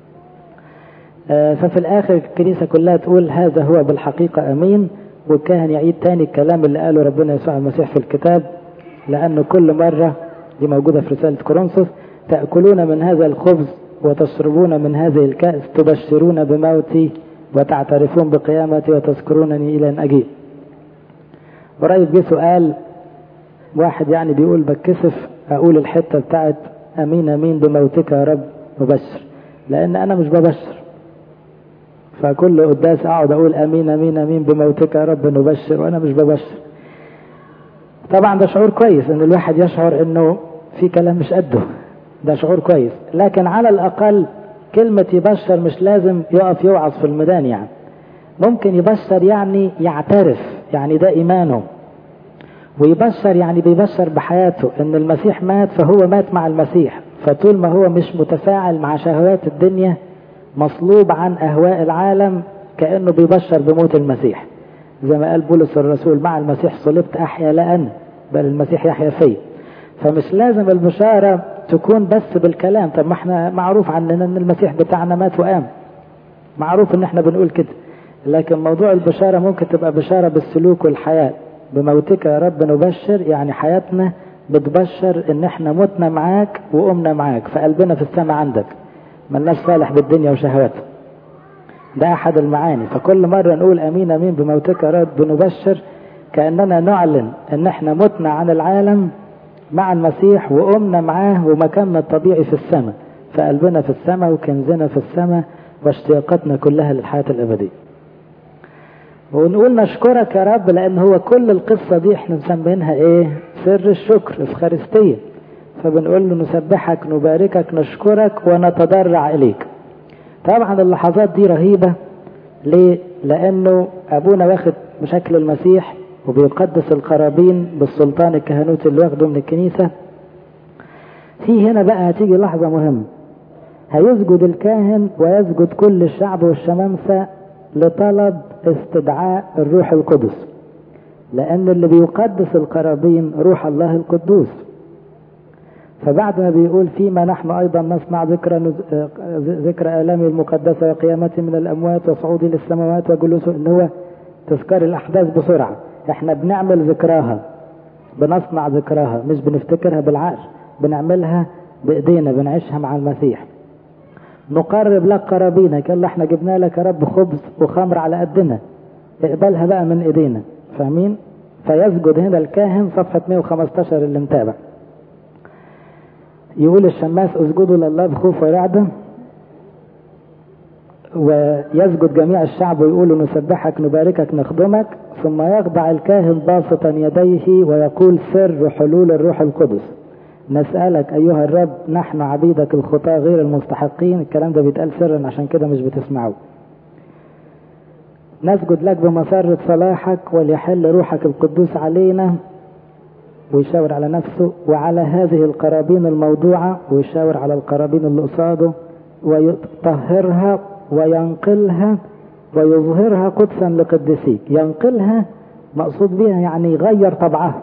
ففي الآخر الكنيسة كلها تقول هذا هو بالحقيقة أمين، والكاهن يعيد تاني الكلام اللي قاله ربنا يسوع المسيح في الكتاب، لأنه كل مرة دي موجودة في رسالة كورنثوس: تأكلون من هذا الخبز وتشربون من هذه الكأس تبشرون بموتي وتعترفون بقيامتي وتذكرونني إلى أن أجيب. قريب جه سؤال واحد يعني بيقول بتكسف أقول الحتة بتاعت أمين أمين بموتك يا رب مبشر، لأن أنا مش ببشر، فكل قداس أقعد أقول أمين أمين أمين بموتك يا رب نبشر وأنا مش ببشر. طبعا ده شعور كويس إن الواحد يشعر إنه في كلام مش قده، ده شعور كويس، لكن على الأقل كلمة يبشر مش لازم يقف يوعظ في الميدان، يعني ممكن يبشر يعني يعترف، يعني ده إيمانه، ويبشر يعني بيبشر بحياته إن المسيح مات فهو مات مع المسيح، فطول ما هو مش متفاعل مع شهوات الدنيا مصلوب عن أهواء العالم كأنه بيبشر بموت المسيح، زي ما قال بولس الرسول: مع المسيح صلبت أحيا لا أنا بل المسيح يحيا فيه. فمش لازم البشارة تكون بس بالكلام. طب ما احنا معروف عننا ان المسيح بتاعنا مات وقام، معروف ان احنا بنقول كده، لكن موضوع البشارة ممكن تبقى بشارة بالسلوك والحياة. بموتك يا رب نبشر، يعني حياتنا بتبشر ان احنا متنا معاك وقمنا معاك، فقلبنا في السماء عندك، ملناش صالح بالدنيا وشهواتها. ده احد المعاني. فكل مرة نقول امين امين بموتك يا رب نبشر، كأننا نعلن ان احنا متنا عن العالم مع المسيح وقمنا معاه، ومكاننا الطبيعي في السماء، فقلبنا في السماء وكنزنا في السماء واشتياقاتنا كلها للحياة الأبدية. ونقول نشكرك يا رب، لأن هو كل القصة دي احنا مسمينها ايه؟ سر الشكر، افخارستية. فبنقول له نسبحك نباركك نشكرك ونتضرع إليك. طبعا اللحظات دي رهيبة. ليه؟ لأنه أبونا واخد بشكل المسيح وبيقدس القرابين بالسلطان الكهنوت اللي واخده من الكنيسة. في هنا بقى هتيجي لحظة مهمة، هيسجد الكاهن ويسجد كل الشعب والشمامسة لطلب استدعاء الروح القدس، لأن اللي بيقدس القرابين روح الله القدوس. فبعد ما بيقول فيما نحن أيضا نصنع ذكرى ذكرى آلامي المقدسة وقيامتي من الأموات وصعودي للسماوات وجلوسه، اللي هو تذكار الأحداث بسرعة، احنا بنعمل ذكراها، بنصنع ذكراها، مش بنفتكرها بالعقل، بنعملها بإيدينا، بنعيشها مع المسيح. نقرب لك قرابينك، يلا احنا جبنا لك يا رب خبز وخمر على قدنا، اقبلها بقى من إيدينا. فاهمين؟ فيسجد هنا الكاهن، صفحة مئة وخمستاشر اللي متابع. يقول الشماس اسجدوا لله بخوف ورعدة، ويسجد جميع الشعب ويقولوا نسبحك نباركك نخدمك. ثم يخضع الكاهن باسطا يديه ويقول سر حلول الروح القدس: نسألك أيها الرب نحن عبيدك الخطاة غير المستحقين. الكلام ده بيتقال سرا عشان كده مش بتسمعوه. نسجد لك بمسرة صلاحك وليحل روحك القدوس علينا، ويشاور على نفسه وعلى هذه القرابين الموضوعة، ويشاور على القرابين اللي قصاده، ويطهرها وينقلها ويظهرها قدسا لقدسيك. ينقلها مقصود بها يعني يغير طبعها،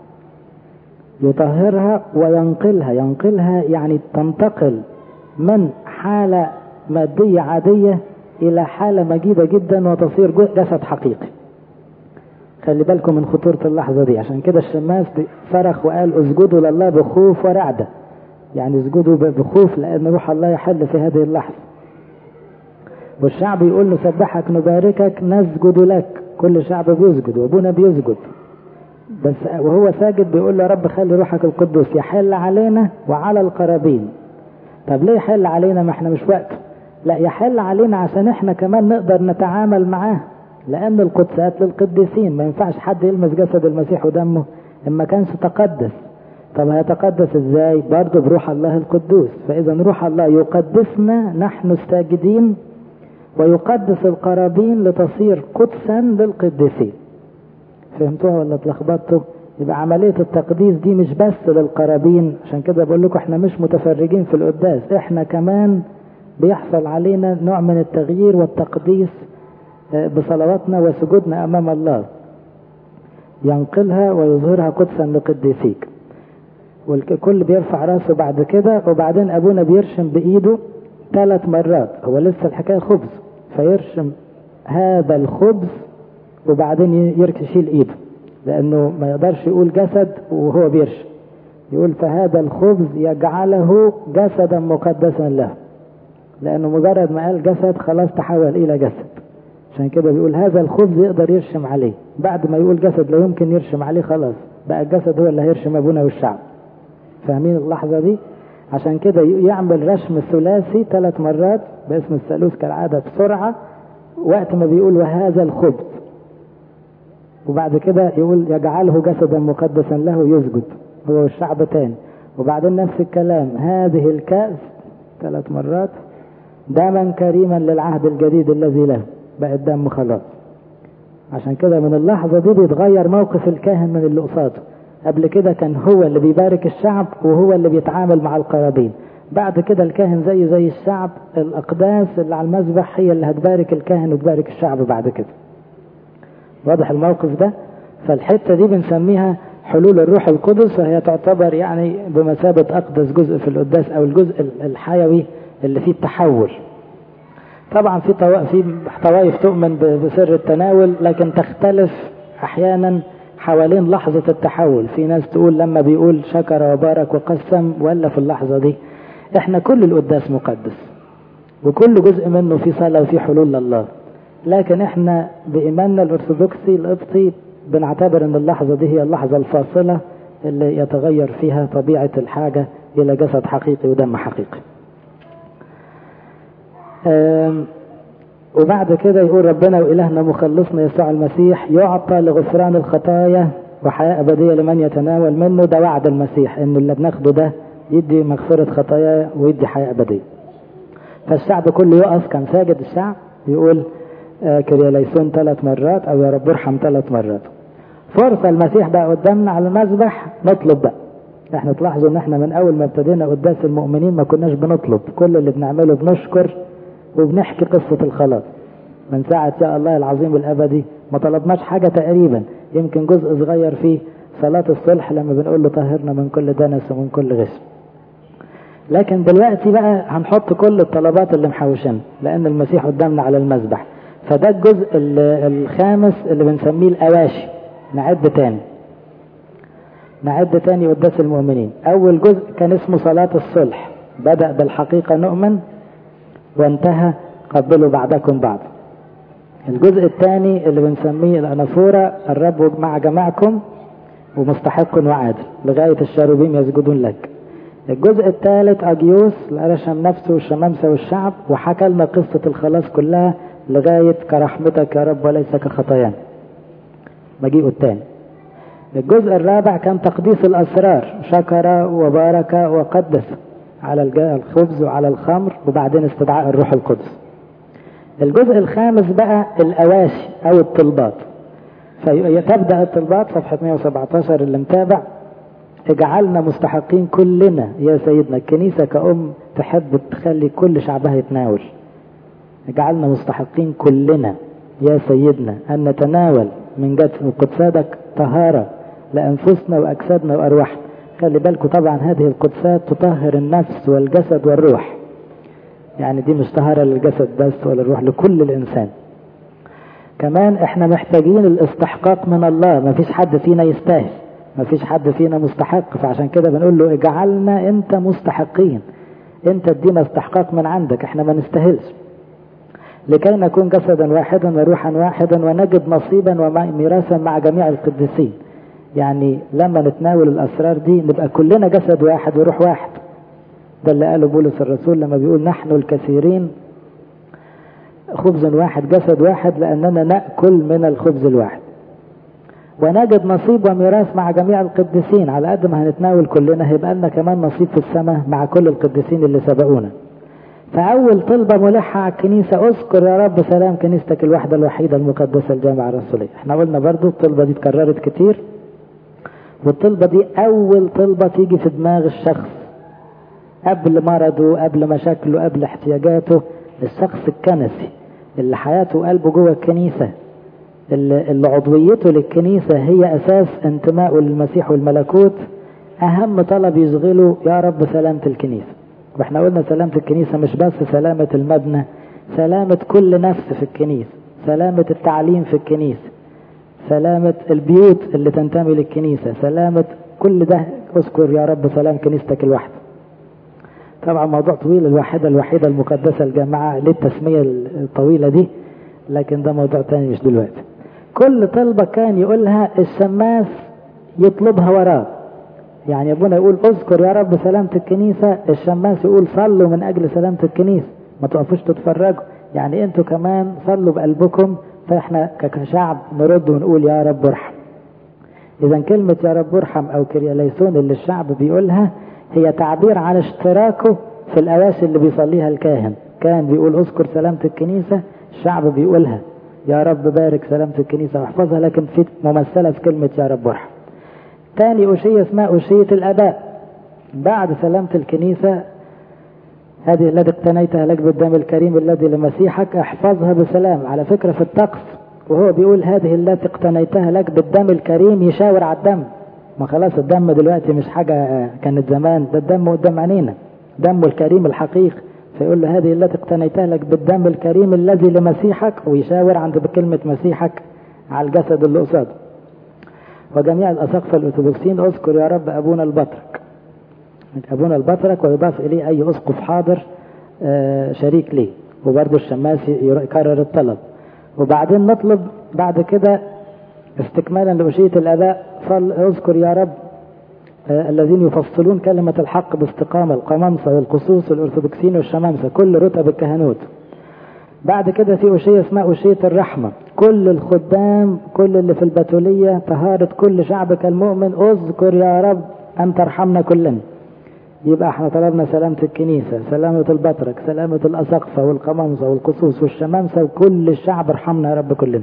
يطهرها وينقلها. ينقلها يعني تنتقل من حالة مادية عادية إلى حالة مجيدة جدا وتصير جسد حقيقي. خلي بالكم من خطورة اللحظة دي، عشان كده الشماس صرخ وقال اسجدوا لله بخوف ورعدة، يعني اسجدوا بخوف لأن روح الله يحل في هذه اللحظة. والشعب يقول نسبحك نباركك نسجد لك، كل شعب بيسجد وابونا بيسجد، بس وهو ساجد بيقول له يا رب خلي روحك القدوس يحل علينا وعلى القرابين. طب ليه يحل علينا؟ ما احنا مش وقته. لا، يحل علينا عشان احنا كمان نقدر نتعامل معاه، لأن القدسات للقديسين، ما ينفعش حد يلمس جسد المسيح ودمه إما كانش تقدس. طب هيتقدس ازاي؟ برضه بروح الله القدوس. فإذا روح الله يقدسنا نحن الساجدين، ويقدس القرابين لتصير قدسا للقديسين. فهمتوها ولا اتلخبطتوا؟ يبقى عملية التقديس دي مش بس للقرابين، عشان كده بقول لكم احنا مش متفرجين في القداس، احنا كمان بيحصل علينا نوع من التغيير والتقديس بصلواتنا وسجودنا امام الله، ينقلها ويظهرها قدسا لقديسيك. والكل بيرفع راسه بعد كده، وبعدين ابونا بيرشم بايده ثلاث مرات. هو لسه الحكاية خبز، فيرشم هذا الخبز وبعدين يركشيل ايده، لانه ما يقدرش يقول جسد وهو بيرشم، يقول فهذا الخبز يجعله جسدا مقدسا له، لانه مجرد ما قال جسد خلاص تحول الى جسد. عشان كده بيقول هذا الخبز يقدر يرشم عليه، بعد ما يقول جسد لا يمكن يرشم عليه، خلاص بقى الجسد هو اللي هيرشم ابونا والشعب. فاهمين اللحظة دي؟ عشان كده يعمل رشم ثلاثي ثلاث مرات باسم الثالوث كالعادة بسرعة، وقت ما بيقول وهذا الخبز، وبعد كده يقول يجعله جسدا مقدسا له يسجد هو والشعب تاني، وبعدين نفس الكلام هذه الكأس ثلاث مرات دما كريما للعهد الجديد الذي له، بقى الدم خلاص. عشان كده من اللحظة دي بيتغير موقف الكاهن من اللي قصاده. قبل كده كان هو اللي بيبارك الشعب وهو اللي بيتعامل مع القرابين، بعد كده الكاهن زي زي الشعب، الأقداس اللي على المذبح هي اللي هتبارك الكاهن وتبارك الشعب بعد كده. واضح الموقف ده؟ فالحتة دي بنسميها حلول الروح القدس، وهي تعتبر يعني بمثابة أقدس جزء في القداس أو الجزء الحيوي اللي فيه التحول. طبعا في في طوائف تؤمن بسر التناول، لكن تختلف أحيانا حوالين لحظة التحول. في ناس تقول لما بيقول شكر وبارك وقسم، ولا في اللحظة دي. احنا كل القداس مقدس، وكل جزء منه في صلاة وفي حلول لله، لكن احنا بإيماننا الأرثوذكسي القبطي بنعتبر ان اللحظة دي هي اللحظة الفاصلة اللي يتغير فيها طبيعة الحاجة إلى جسد حقيقي ودم حقيقي. وبعد كده يقول ربنا وإلهنا مخلصنا يسوع المسيح يعطى لغفران الخطايا وحياة أبدية لمن يتناول منه. ده وعد المسيح إن اللي بناخده ده يدي مغفرة خطايا ويدي حياة أبدية. فالشعب كله يقف، كان ساجد الشعب يقول آه كرياليسون ثلاث مرات أو يا رب ارحم ثلاث مرات. فرصة المسيح بقى قدامنا على المذبح نطلب بقى. احنا تلاحظوا ان احنا من اول ما ابتدينا قداس المؤمنين ما كناش بنطلب، كل اللي بنعمله بنشكر وبنحكي قصة الخلاص. من ساعة يا الله العظيم الأبدي ما طلبناش حاجة تقريبا، يمكن جزء صغير فيه صلاة الصلح لما بنقول له طهرنا من كل دنس ومن كل غش. لكن دلوقتي بقى هنحط كل الطلبات اللي محوشين، لأن المسيح قدامنا على المذبح. فده الجزء الخامس اللي بنسميه الأواشي. نعد تاني نعد تاني قداس المؤمنين. أول جزء كان اسمه صلاة الصلح، بدأ بالحقيقة نؤمن وانتهى قبلوا بعضكم بعض. الجزء الثاني اللي بنسميه الأنافورة، الرب مع جماعكم ومستحق وعادل لغاية الشاروبيم يسجدون لك. الجزء الثالث أجيوس رشم نفسه والشمامسة والشعب وحكى لنا قصة الخلاص كلها لغاية كرحمتك يا رب وليس كخطايانا، مجيئه الثاني. الجزء الرابع كان تقديس الأسرار، شكر وبارك وقدس على الخبز وعلى الخمر، وبعدين استدعاء الروح القدس. الجزء الخامس بقى الأواشي أو الطلبات. فتبدأ الطلبات صفحة مئة وسبعة عشر اللي متابع. اجعلنا مستحقين كلنا يا سيدنا. الكنيسة كأم تحب تخلي كل شعبها يتناول. اجعلنا مستحقين كلنا يا سيدنا أن نتناول من قدساتك طهارة لأنفسنا وأجسادنا وأرواحنا. خلي بالكم طبعا هذه القدسات تطهر النفس والجسد والروح، يعني دي مش طهارة للجسد بس ولا الروح، لكل الإنسان. كمان احنا محتاجين الاستحقاق من الله، ما فيش حد فينا يستاهل، ما فيش حد فينا مستحق، فعشان كده بنقول له اجعلنا انت مستحقين، انت ادينا استحقاق من عندك، احنا ما نستاهلش، لكي نكون جسدا واحدا وروحا واحدا ونجد نصيبا وميراثا مع جميع القديسين. يعني لما نتناول الأسرار دي نبقى كلنا جسد واحد وروح واحد. ده اللي قاله بولس الرسول لما بيقول نحن الكثيرين خبز واحد جسد واحد لأننا نأكل من الخبز الواحد. ونجد نصيب وميراث مع جميع القديسين. على قد ما هنتناول كلنا هيبقى لنا كمان نصيب في السماء مع كل القديسين اللي سبقونا. فأول طلبة ملحة على الكنيسة: اذكر يا رب سلام كنيستك الوحدة الوحيدة المقدسة الجامعة الرسولية. احنا قلنا برضو الطلبة دي اتكررت كتير، والطلبة دي أول طلبة تيجي في دماغ الشخص قبل مرضه، قبل مشاكله، قبل احتياجاته. الشخص الكنسي اللي حياته وقلبه جوه الكنيسة، اللي, اللي عضويته للكنيسة هي أساس انتمائه للمسيح والملكوت، أهم طلب يشغله: يا رب سلامة الكنيسة. واحنا قلنا سلامة الكنيسة مش بس سلامة المبنى، سلامة كل نفس في الكنيسة، سلامة التعليم في الكنيسة، سلامة البيوت اللي تنتمي للكنيسة، سلامة كل ده. اذكر يا رب سلام كنيستك الوحدة. طبعا موضوع طويل، الواحدة الوحيدة المقدسة الجامعة، ليه التسمية الطويلة دي؟ لكن ده موضوع تاني مش دلوقتي. كل طلبة كان يقولها الشماس يطلبها وراه. يعني ابونا يقول اذكر يا رب سلامة الكنيسة، الشماس يقول صلوا من اجل سلامة الكنيسة، ما تقفوش تتفرجوا، يعني انتوا كمان صلوا بقلبكم. فاحنا كشعب نرد ونقول يا رب ارحم. اذا كلمة يا رب ارحم او كرياليسون اللي الشعب بيقولها هي تعبير عن اشتراكه في الاواشي اللي بيصليها الكاهن. كان بيقول اذكر سلامة الكنيسة، الشعب بيقولها يا رب بارك سلامة الكنيسة واحفظها، لكن في ممثلة في كلمة يا رب ارحم. تاني أوشية اسمها أوشية الآباء. بعد سلامة الكنيسة: هذه التي اقتنيتها لك بالدم الكريم الذي لمسيحك احفظها بسلام. على فكرة في الطقس وهو بيقول هذه التي اقتنيتها لك بالدم الكريم يشاور على الدم. ما خلاص الدم دلوقتي مش حاجة كانت زمان، ده الدم قدام عينينا، دم الكريم الحقيقي. فيقول له هذه التي اقتنيتها لك بالدم الكريم الذي لمسيحك، ويشاور عند بكلمة مسيحك على الجسد اللي قصاده. وجميع الأساقفة الأرثوذكسيين: اذكر يا رب أبونا البطرك. أبونا البطرك ويضاف إليه أي أسقف حاضر آه شريك ليه، وبرضه الشماس يكرر الطلب. وبعدين نطلب بعد كده استكمالا لأوشية الآباء: اذكر يا رب آه الذين يفصلون كلمة الحق باستقامة، القمامسة والقصوص الأرثوذكسيين والشمامسة، كل رتب الكهنوت. بعد كده في أوشية اسمها أوشية الرحمة: كل الخدام، كل اللي في البتولية، طهارة كل شعبك المؤمن، اذكر يا رب أن ترحمنا كلنا. يبقى احنا طلبنا سلامة الكنيسة، سلامة البطرك، سلامة الأساقفة والقمامسة والقصوص والشمامسة، وكل الشعب ارحمنا يا رب كلنا.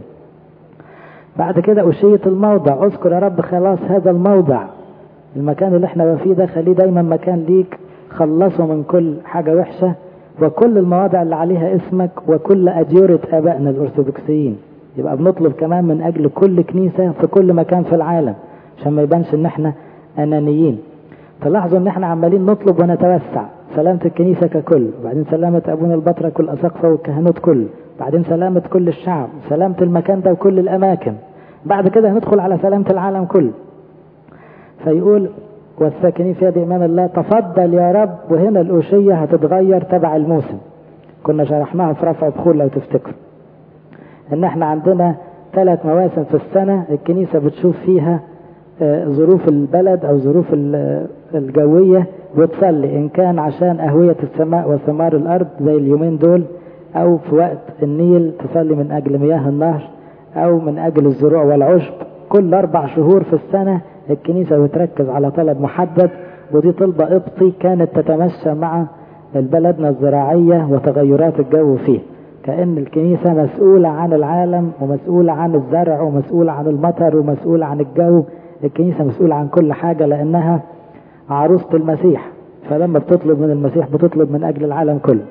بعد كده أوشية الموضع: اذكر يا رب خلاص هذا الموضع، المكان اللي احنا فيه ده خليه دايما مكان ليك، خلصه من كل حاجة وحشة، وكل المواضع اللي عليها اسمك، وكل أديرة آبائنا الأرثوذكسيين. يبقى بنطلب كمان من أجل كل كنيسة في كل مكان في العالم، عشان ما يبانش ان احنا أنانيين. تلاحظوا ان احنا عمالين نطلب ونتوسع: سلامة الكنيسة ككل، وبعدين سلامة أبونا البطرك والأساقفة والكهنوت كل، بعدين سلامة كل الشعب، سلامة المكان ده وكل الأماكن، بعد كده هندخل على سلامة العالم كله. فيقول: والساكنين فيها بإيمان الله تفضل يا رب. وهنا الأوشية هتتغير تبع الموسم، كنا شرحناها في رفع بخور لو تفتكر، ان احنا عندنا ثلاث مواسم في السنة الكنيسة بتشوف فيها ظروف البلد او ظروف الجوية وتصلي، ان كان عشان اهوية السماء وثمار الارض زي اليومين دول، او في وقت النيل تصلي من اجل مياه النهر، او من اجل الزروع والعشب. كل اربع شهور في السنة الكنيسة بتركز على طلب محدد، ودي طلبة قبطي كانت تتمشى مع البلدنا الزراعية وتغيرات الجو فيه، كأن الكنيسة مسؤولة عن العالم ومسؤولة عن الزرع ومسؤولة عن المطر ومسؤولة عن الجو. الكنيسة مسؤولة عن كل حاجة لأنها عروسة المسيح، فلما بتطلب من المسيح بتطلب من أجل العالم كله.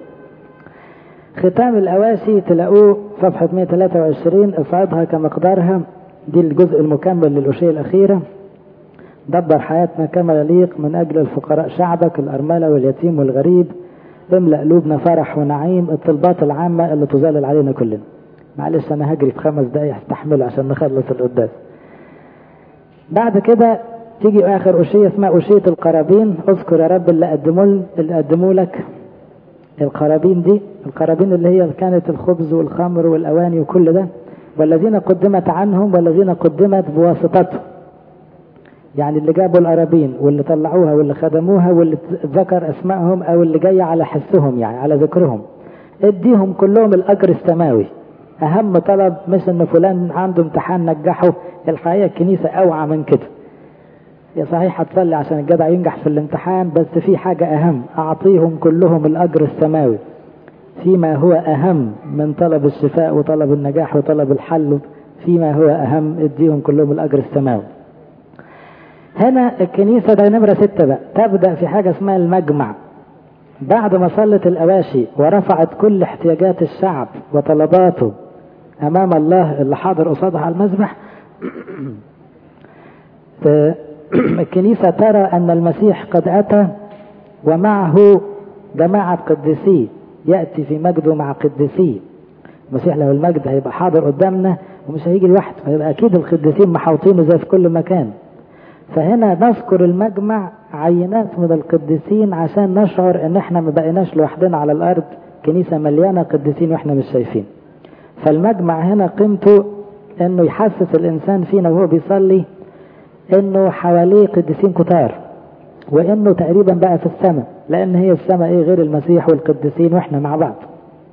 ختام الأواشي تلاقوه صفحة مئة وثلاثة وعشرين: اصعدها كمقدارها. دي الجزء المكمل للأوشية الأخيرة: دبر حياتنا كما يليق من أجل الفقراء شعبك، الأرملة واليتيم والغريب، املأ قلوبنا فرح ونعيم. الطلبات العامة اللي تظلل علينا كلنا. معلش أنا هجري في خمس دقايق استحمله عشان نخلص القداس. بعد كده تيجي آخر أوشية اسمها أوشية القرابين: اذكر يا رب اللي قدموا اللي قدموا لك. القرابين دي القرابين اللي هي كانت الخبز والخمر والأواني وكل ده، والذين قدمت عنهم والذين قدمت بواسطتهم، يعني اللي جابوا القرابين واللي طلعوها واللي خدموها واللي ذكر أسمائهم أو اللي جاي على حسهم يعني على ذكرهم، اديهم كلهم الأجر السماوي. اهم طلب مش ان فلان عنده امتحان نجحه، الحقيقة الكنيسة اوعى من كده. يا صحيح هتصلي عشان الجدع ينجح في الامتحان، بس في حاجة اهم، اعطيهم كلهم الاجر السماوي فيما هو اهم من طلب الشفاء وطلب النجاح وطلب الحل، فيما هو اهم اديهم كلهم الاجر السماوي. هنا الكنيسة ده نمرة ستة بقى تبدأ في حاجة اسمها المجمع. بعد ما صلت الأواشي ورفعت كل احتياجات الشعب وطلباته أمام الله اللي حاضر قصادها على المذبح، الكنيسة ترى أن المسيح قد أتى ومعه جماعة قديسيه، يأتي في مجده مع قديسيه. المسيح له المجد هيبقى حاضر قدامنا ومش هيجي لوحده، هيبقى أكيد القديسين محاوطينه زي في كل مكان. فهنا نذكر المجمع عينات من القديسين عشان نشعر ان احنا ما بقيناش لوحدنا على الارض، كنيسة مليانة قديسين واحنا مش شايفين. فالمجمع هنا قيمته انه يحسس الانسان فينا وهو بيصلي انه حواليه قديسين كتار، وانه تقريبا بقى في السماء، لان هي السماء ايه غير المسيح والقديسين واحنا مع بعض.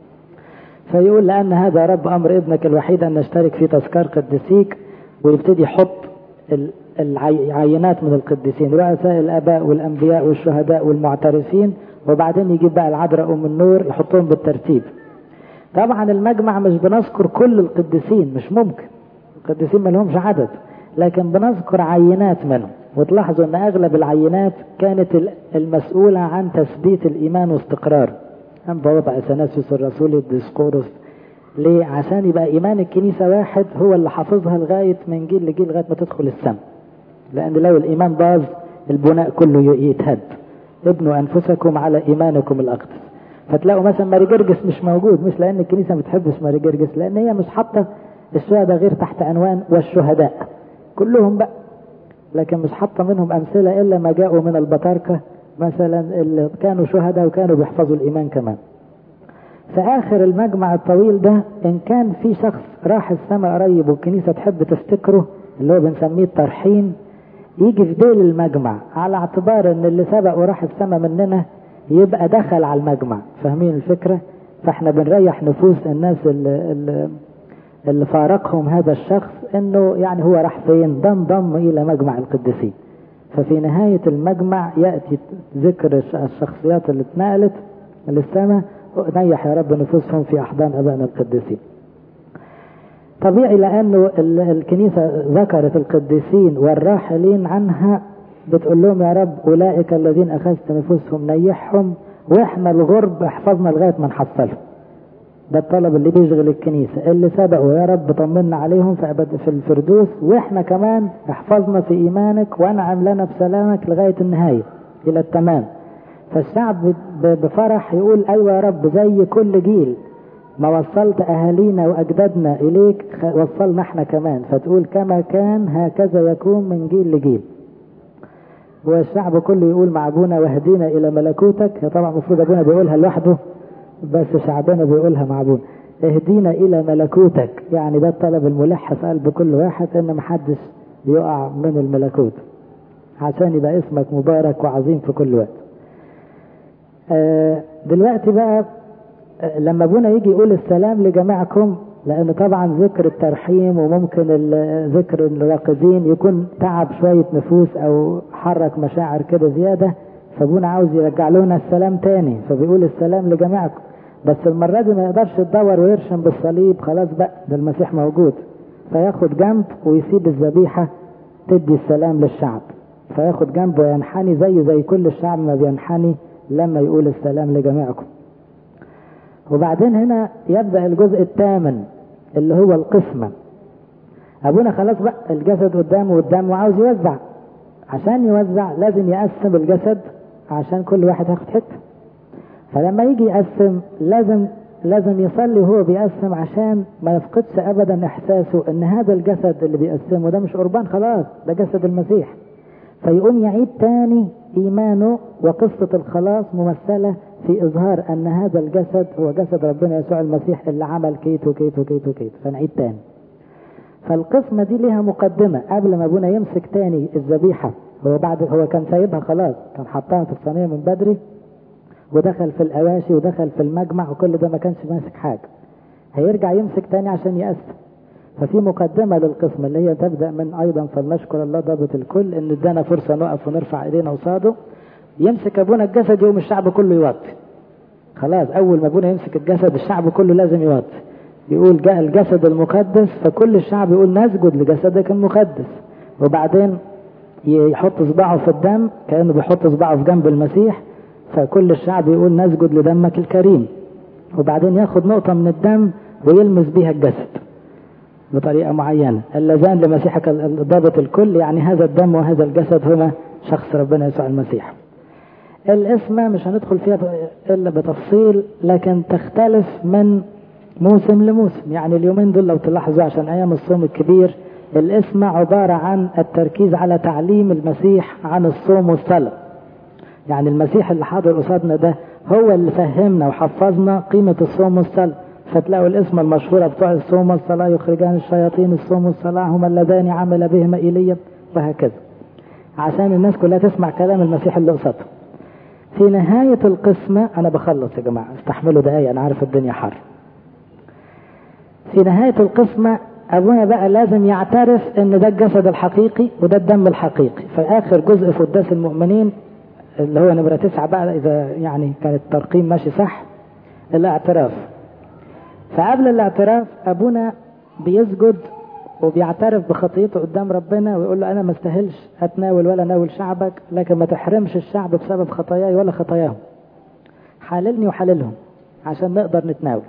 فيقول لان هذا رب امر ابنك الوحيد ان نشترك في تذكار قديسيك، ويبتدي يحط العينات من القديسين، رؤساء الآباء والأنبياء والشهداء والمعترفين، وبعدين يجيب بقى العذراء أم النور يحطهم بالترتيب. طبعا المجمع مش بنذكر كل القديسين، مش ممكن، القديسين ما لهمش عدد، لكن بنذكر عينات منهم. وتلاحظوا ان اغلب العينات كانت المسؤولة عن تثبيت الإيمان واستقرار. أنبا وضع أثناسيوس الرسول الديسقورس، ليه؟ عشان يبقى إيمان الكنيسة واحد هو اللي حافظها لغاية من جيل لجيل لغاية ما تدخل السماء. لأن لو الإيمان باظ البناء كله يتهد. ابنوا أنفسكم على إيمانكم الأقدس. فتلاقوا مثلا ماري جرجس مش موجود، مش لأن الكنيسة ما بتحبش ماري جرجس، لأن هي مش حاطة الشهداء غير تحت عنوان والشهداء كلهم بقى، لكن مش حاطة منهم أمثلة إلا ما جاءوا من البطاركة مثلا اللي كانوا شهداء وكانوا بيحفظوا الإيمان كمان. في آخر المجمع الطويل ده إن كان في شخص راح السماء قريب والكنيسة تحب تفتكره، اللي هو بنسميه الترحيم، يجي في ديل المجمع على اعتبار ان اللي سبق وراح السماء مننا يبقى دخل على المجمع. فاهمين الفكرة؟ فاحنا بنريح نفوس الناس اللي, اللي, اللي فارقهم هذا الشخص، انه يعني هو راح فين؟ ده انضم الى مجمع القديسين. ففي نهاية المجمع يأتي ذكر الشخصيات اللي اتنقلت للسماء، نيح يا رب نفوسهم في أحضان أبائنا القديسين. طبيعي لأنه الكنيسة ذكرت القديسين والراحلين عنها، بتقول لهم يا رب أولئك الذين أخذت نفوسهم نيحهم، وإحنا الغرب احفظنا لغاية ما نحصلهم. ده الطلب اللي بيشغل الكنيسة، اللي سبقوا يا رب طمنا عليهم في أبد في الفردوس، وإحنا كمان احفظنا في إيمانك وانعم لنا بسلامك لغاية النهاية إلى التمام. فالشعب بفرح يقول أيوة يا رب زي كل جيل ما وصلت أهالينا وأجدادنا إليك وصلنا احنا كمان. فتقول كما كان هكذا يكون من جيل لجيل. والشعب كله يقول مع أبونا واهدينا إلى ملكوتك. طبعا المفروض أبونا بيقولها لوحده، بس شعبنا بيقولها مع أبونا اهدينا إلى ملكوتك. يعني ده الطلب الملح في قلب كل واحد، إن محدش يقع من الملكوت عشان يبقى اسمك مبارك وعظيم في كل وقت. آه دلوقتي بقى لما ابونا يجي يقول السلام لجميعكم، لان طبعا ذكر الترحيم وممكن ذكر الراقدين يكون تعب شوية نفوس او حرك مشاعر كده زيادة، فابونا عاوز يرجع لنا السلام تاني، فبيقول السلام لجميعكم. بس المرة دي ما يقدرش يدور ويرشم بالصليب، خلاص بقى ده المسيح موجود، فياخد جنب ويسيب الذبيحة تدي السلام للشعب، فياخد جنب وينحني زيه زي كل الشعب ما بينحني لما يقول السلام لجميعكم. وبعدين هنا يبدأ الجزء الثامن اللي هو القسمة. أبونا خلاص بقى الجسد قدامه والدم وعاوز يوزع، عشان يوزع لازم يقسم الجسد عشان كل واحد هياخد حته. فلما يجي يقسم لازم لازم يصلي وهو بيقسم عشان ما يفقدش أبدا إحساسه إن هذا الجسد اللي بيقسمه ده مش قربان، خلاص ده جسد المسيح. فيقوم يعيد تاني إيمانه وقصة الخلاص ممثلة في إظهار أن هذا الجسد هو جسد ربنا يسوع المسيح اللي عمل كيت وكيت وكيت وكيت. فنعيد تاني. فالقسمة دي لها مقدمة قبل ما أبونا يمسك تاني الذبيحة. هو بعد هو كان سايبها خلاص، كان حطها في الصينية من بدري ودخل في الأواشي ودخل في المجمع وكل ده ما كانش ماسك حاجة. هيرجع يمسك تاني عشان يقسم. ففي مقدمة للقسمة اللي هي تبدأ من أيضا فلنشكر الله ضابط الكل، إن ادانا فرصة نقف ونرفع إيدينا قصاده. يمسك أبونا الجسد يقوم الشعب كله يوطي. خلاص أول ما أبونا يمسك الجسد الشعب كله لازم يوطي، يقول جاء الجسد المقدس، فكل الشعب يقول نسجد لجسدك المقدس. وبعدين يحط صباعه في الدم كأنه بيحط صباعه في جنب المسيح، فكل الشعب يقول نسجد لدمك الكريم. وبعدين ياخد نقطة من الدم ويلمس بيها الجسد بطريقة معينة، اللذان لمسيحك ضابط الكل، يعني هذا الدم وهذا الجسد هما شخص ربنا يسوع المسيح. الاسم مش هندخل فيها إلا بتفصيل، لكن تختلف من موسم لموسم. يعني اليومين دول لو تلاحظوا عشان أيام الصوم الكبير الاسم عبارة عن التركيز على تعليم المسيح عن الصوم والصلاة. يعني المسيح اللي حاضر قصادنا ده هو اللي فهمنا وحفظنا قيمة الصوم والصلاة. فتلاقوا الاسم المشهورة بتوع الصوم والصلاة، يخرجان الشياطين، الصوم والصلاة هما اللذان عمل بهما إيليا، وهكذا، عشان الناس كلها تسمع كلام المسيح اللي قصادها. في نهاية القسمة، أنا بخلص يا جماعة استحملوا دقايق أنا عارف الدنيا حر. في نهاية القسمة أبونا بقى لازم يعترف إن ده الجسد الحقيقي وده الدم الحقيقي. في آخر جزء في قداس المؤمنين اللي هو نمرة تسعة بقى، إذا يعني كان الترقيم ماشي صح، الاعتراف. فقبل الاعتراف أبونا بيسجد وبيعترف بخطيته قدام ربنا ويقول له أنا ما استاهلش أتناول ولا ناول شعبك، لكن ما تحرمش الشعب بسبب خطاياي ولا خطاياهم، حللني وحللهم عشان نقدر نتناول.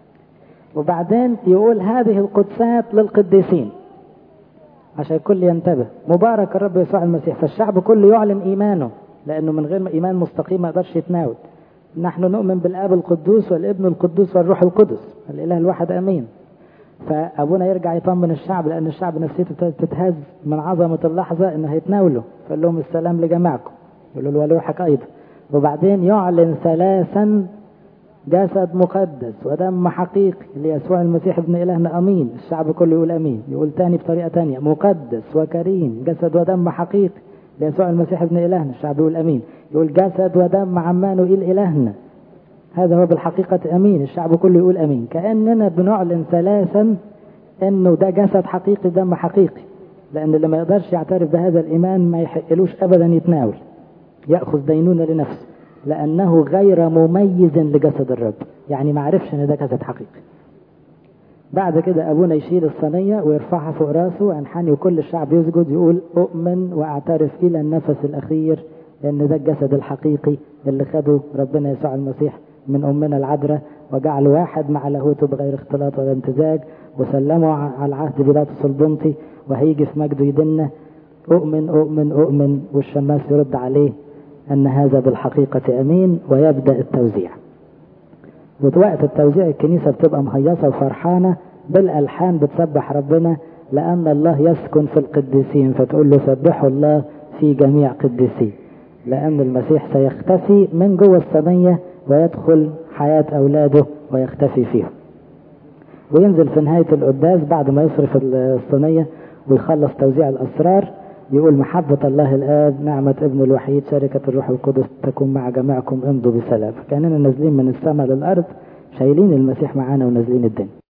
وبعدين يقول هذه القدسات للقديسين عشان الكل ينتبه، مبارك الرب يسوع المسيح. فالشعب كله يعلن إيمانه، لأنه من غير إيمان مستقيم ما يقدرش يتناول. نحن نؤمن بالآب القدوس والابن القدوس والروح القدس الإله الواحد أمين. فأبونا يرجع يطمن الشعب، لأن الشعب نفسيته تتهز من عظمة اللحظة إنه هيتناولوا، فقال لهم السلام لجماعكم، يقولوا له ولروحك أيضا. وبعدين يعلن ثلاثا جسد مقدس ودم حقيقي ليسوع المسيح ابن إلهنا أمين. الشعب كله يقول أمين. يقول تاني بطريقة تانية مقدس وكريم جسد ودم حقيقي ليسوع المسيح ابن إلهنا، الشعب يقول أمين. يقول جسد ودم عمانوئيل إلهنا، هذا هو بالحقيقة أمين، الشعب كله يقول أمين. كأننا بنعلن ثلاثا إنه ده جسد حقيقي دم حقيقي، لأن اللي ما يقدرش يعترف بهذا الإيمان ما يحقلوش أبدا يتناول، يأخذ دينونة لنفسه، لأنه غير مميز لجسد الرب، يعني ما عرفش إن ده جسد حقيقي. بعد كده أبونا يشيل الصينية ويرفعها فوق راسه وينحني وكل الشعب يسجد، يقول أؤمن وأعترف إلى النفس الأخير إن ده الجسد الحقيقي اللي خده ربنا يسوع المسيح من أمنا العذراء وجعل واحد مع لاهوته بغير اختلاط ولا امتزاج، وسلمه على العهد بيلاطس البنطي، وهيجي في مجده يدنا أؤمن أؤمن أؤمن، والشماس يرد عليه أن هذا بالحقيقة أمين، ويبدأ التوزيع. ووقت التوزيع الكنيسة بتبقى مهيصة وفرحانة بالألحان، بتسبح ربنا لأن الله يسكن في القديسين، فتقول له سبحوا الله في جميع قديسين، لأن المسيح سيختفي من جوه الصينية ويدخل حياة أولاده ويختفي فيهم. وينزل في نهاية القداس بعد ما يصرف الصينية ويخلص توزيع الأسرار، يقول محبة الله الآب، نعمة ابن الوحيد، شركة الروح القدس تكون مع جميعكم، امضوا بسلام. كأننا نازلين من السماء للأرض، شايلين المسيح معانا ونازلين الدنيا.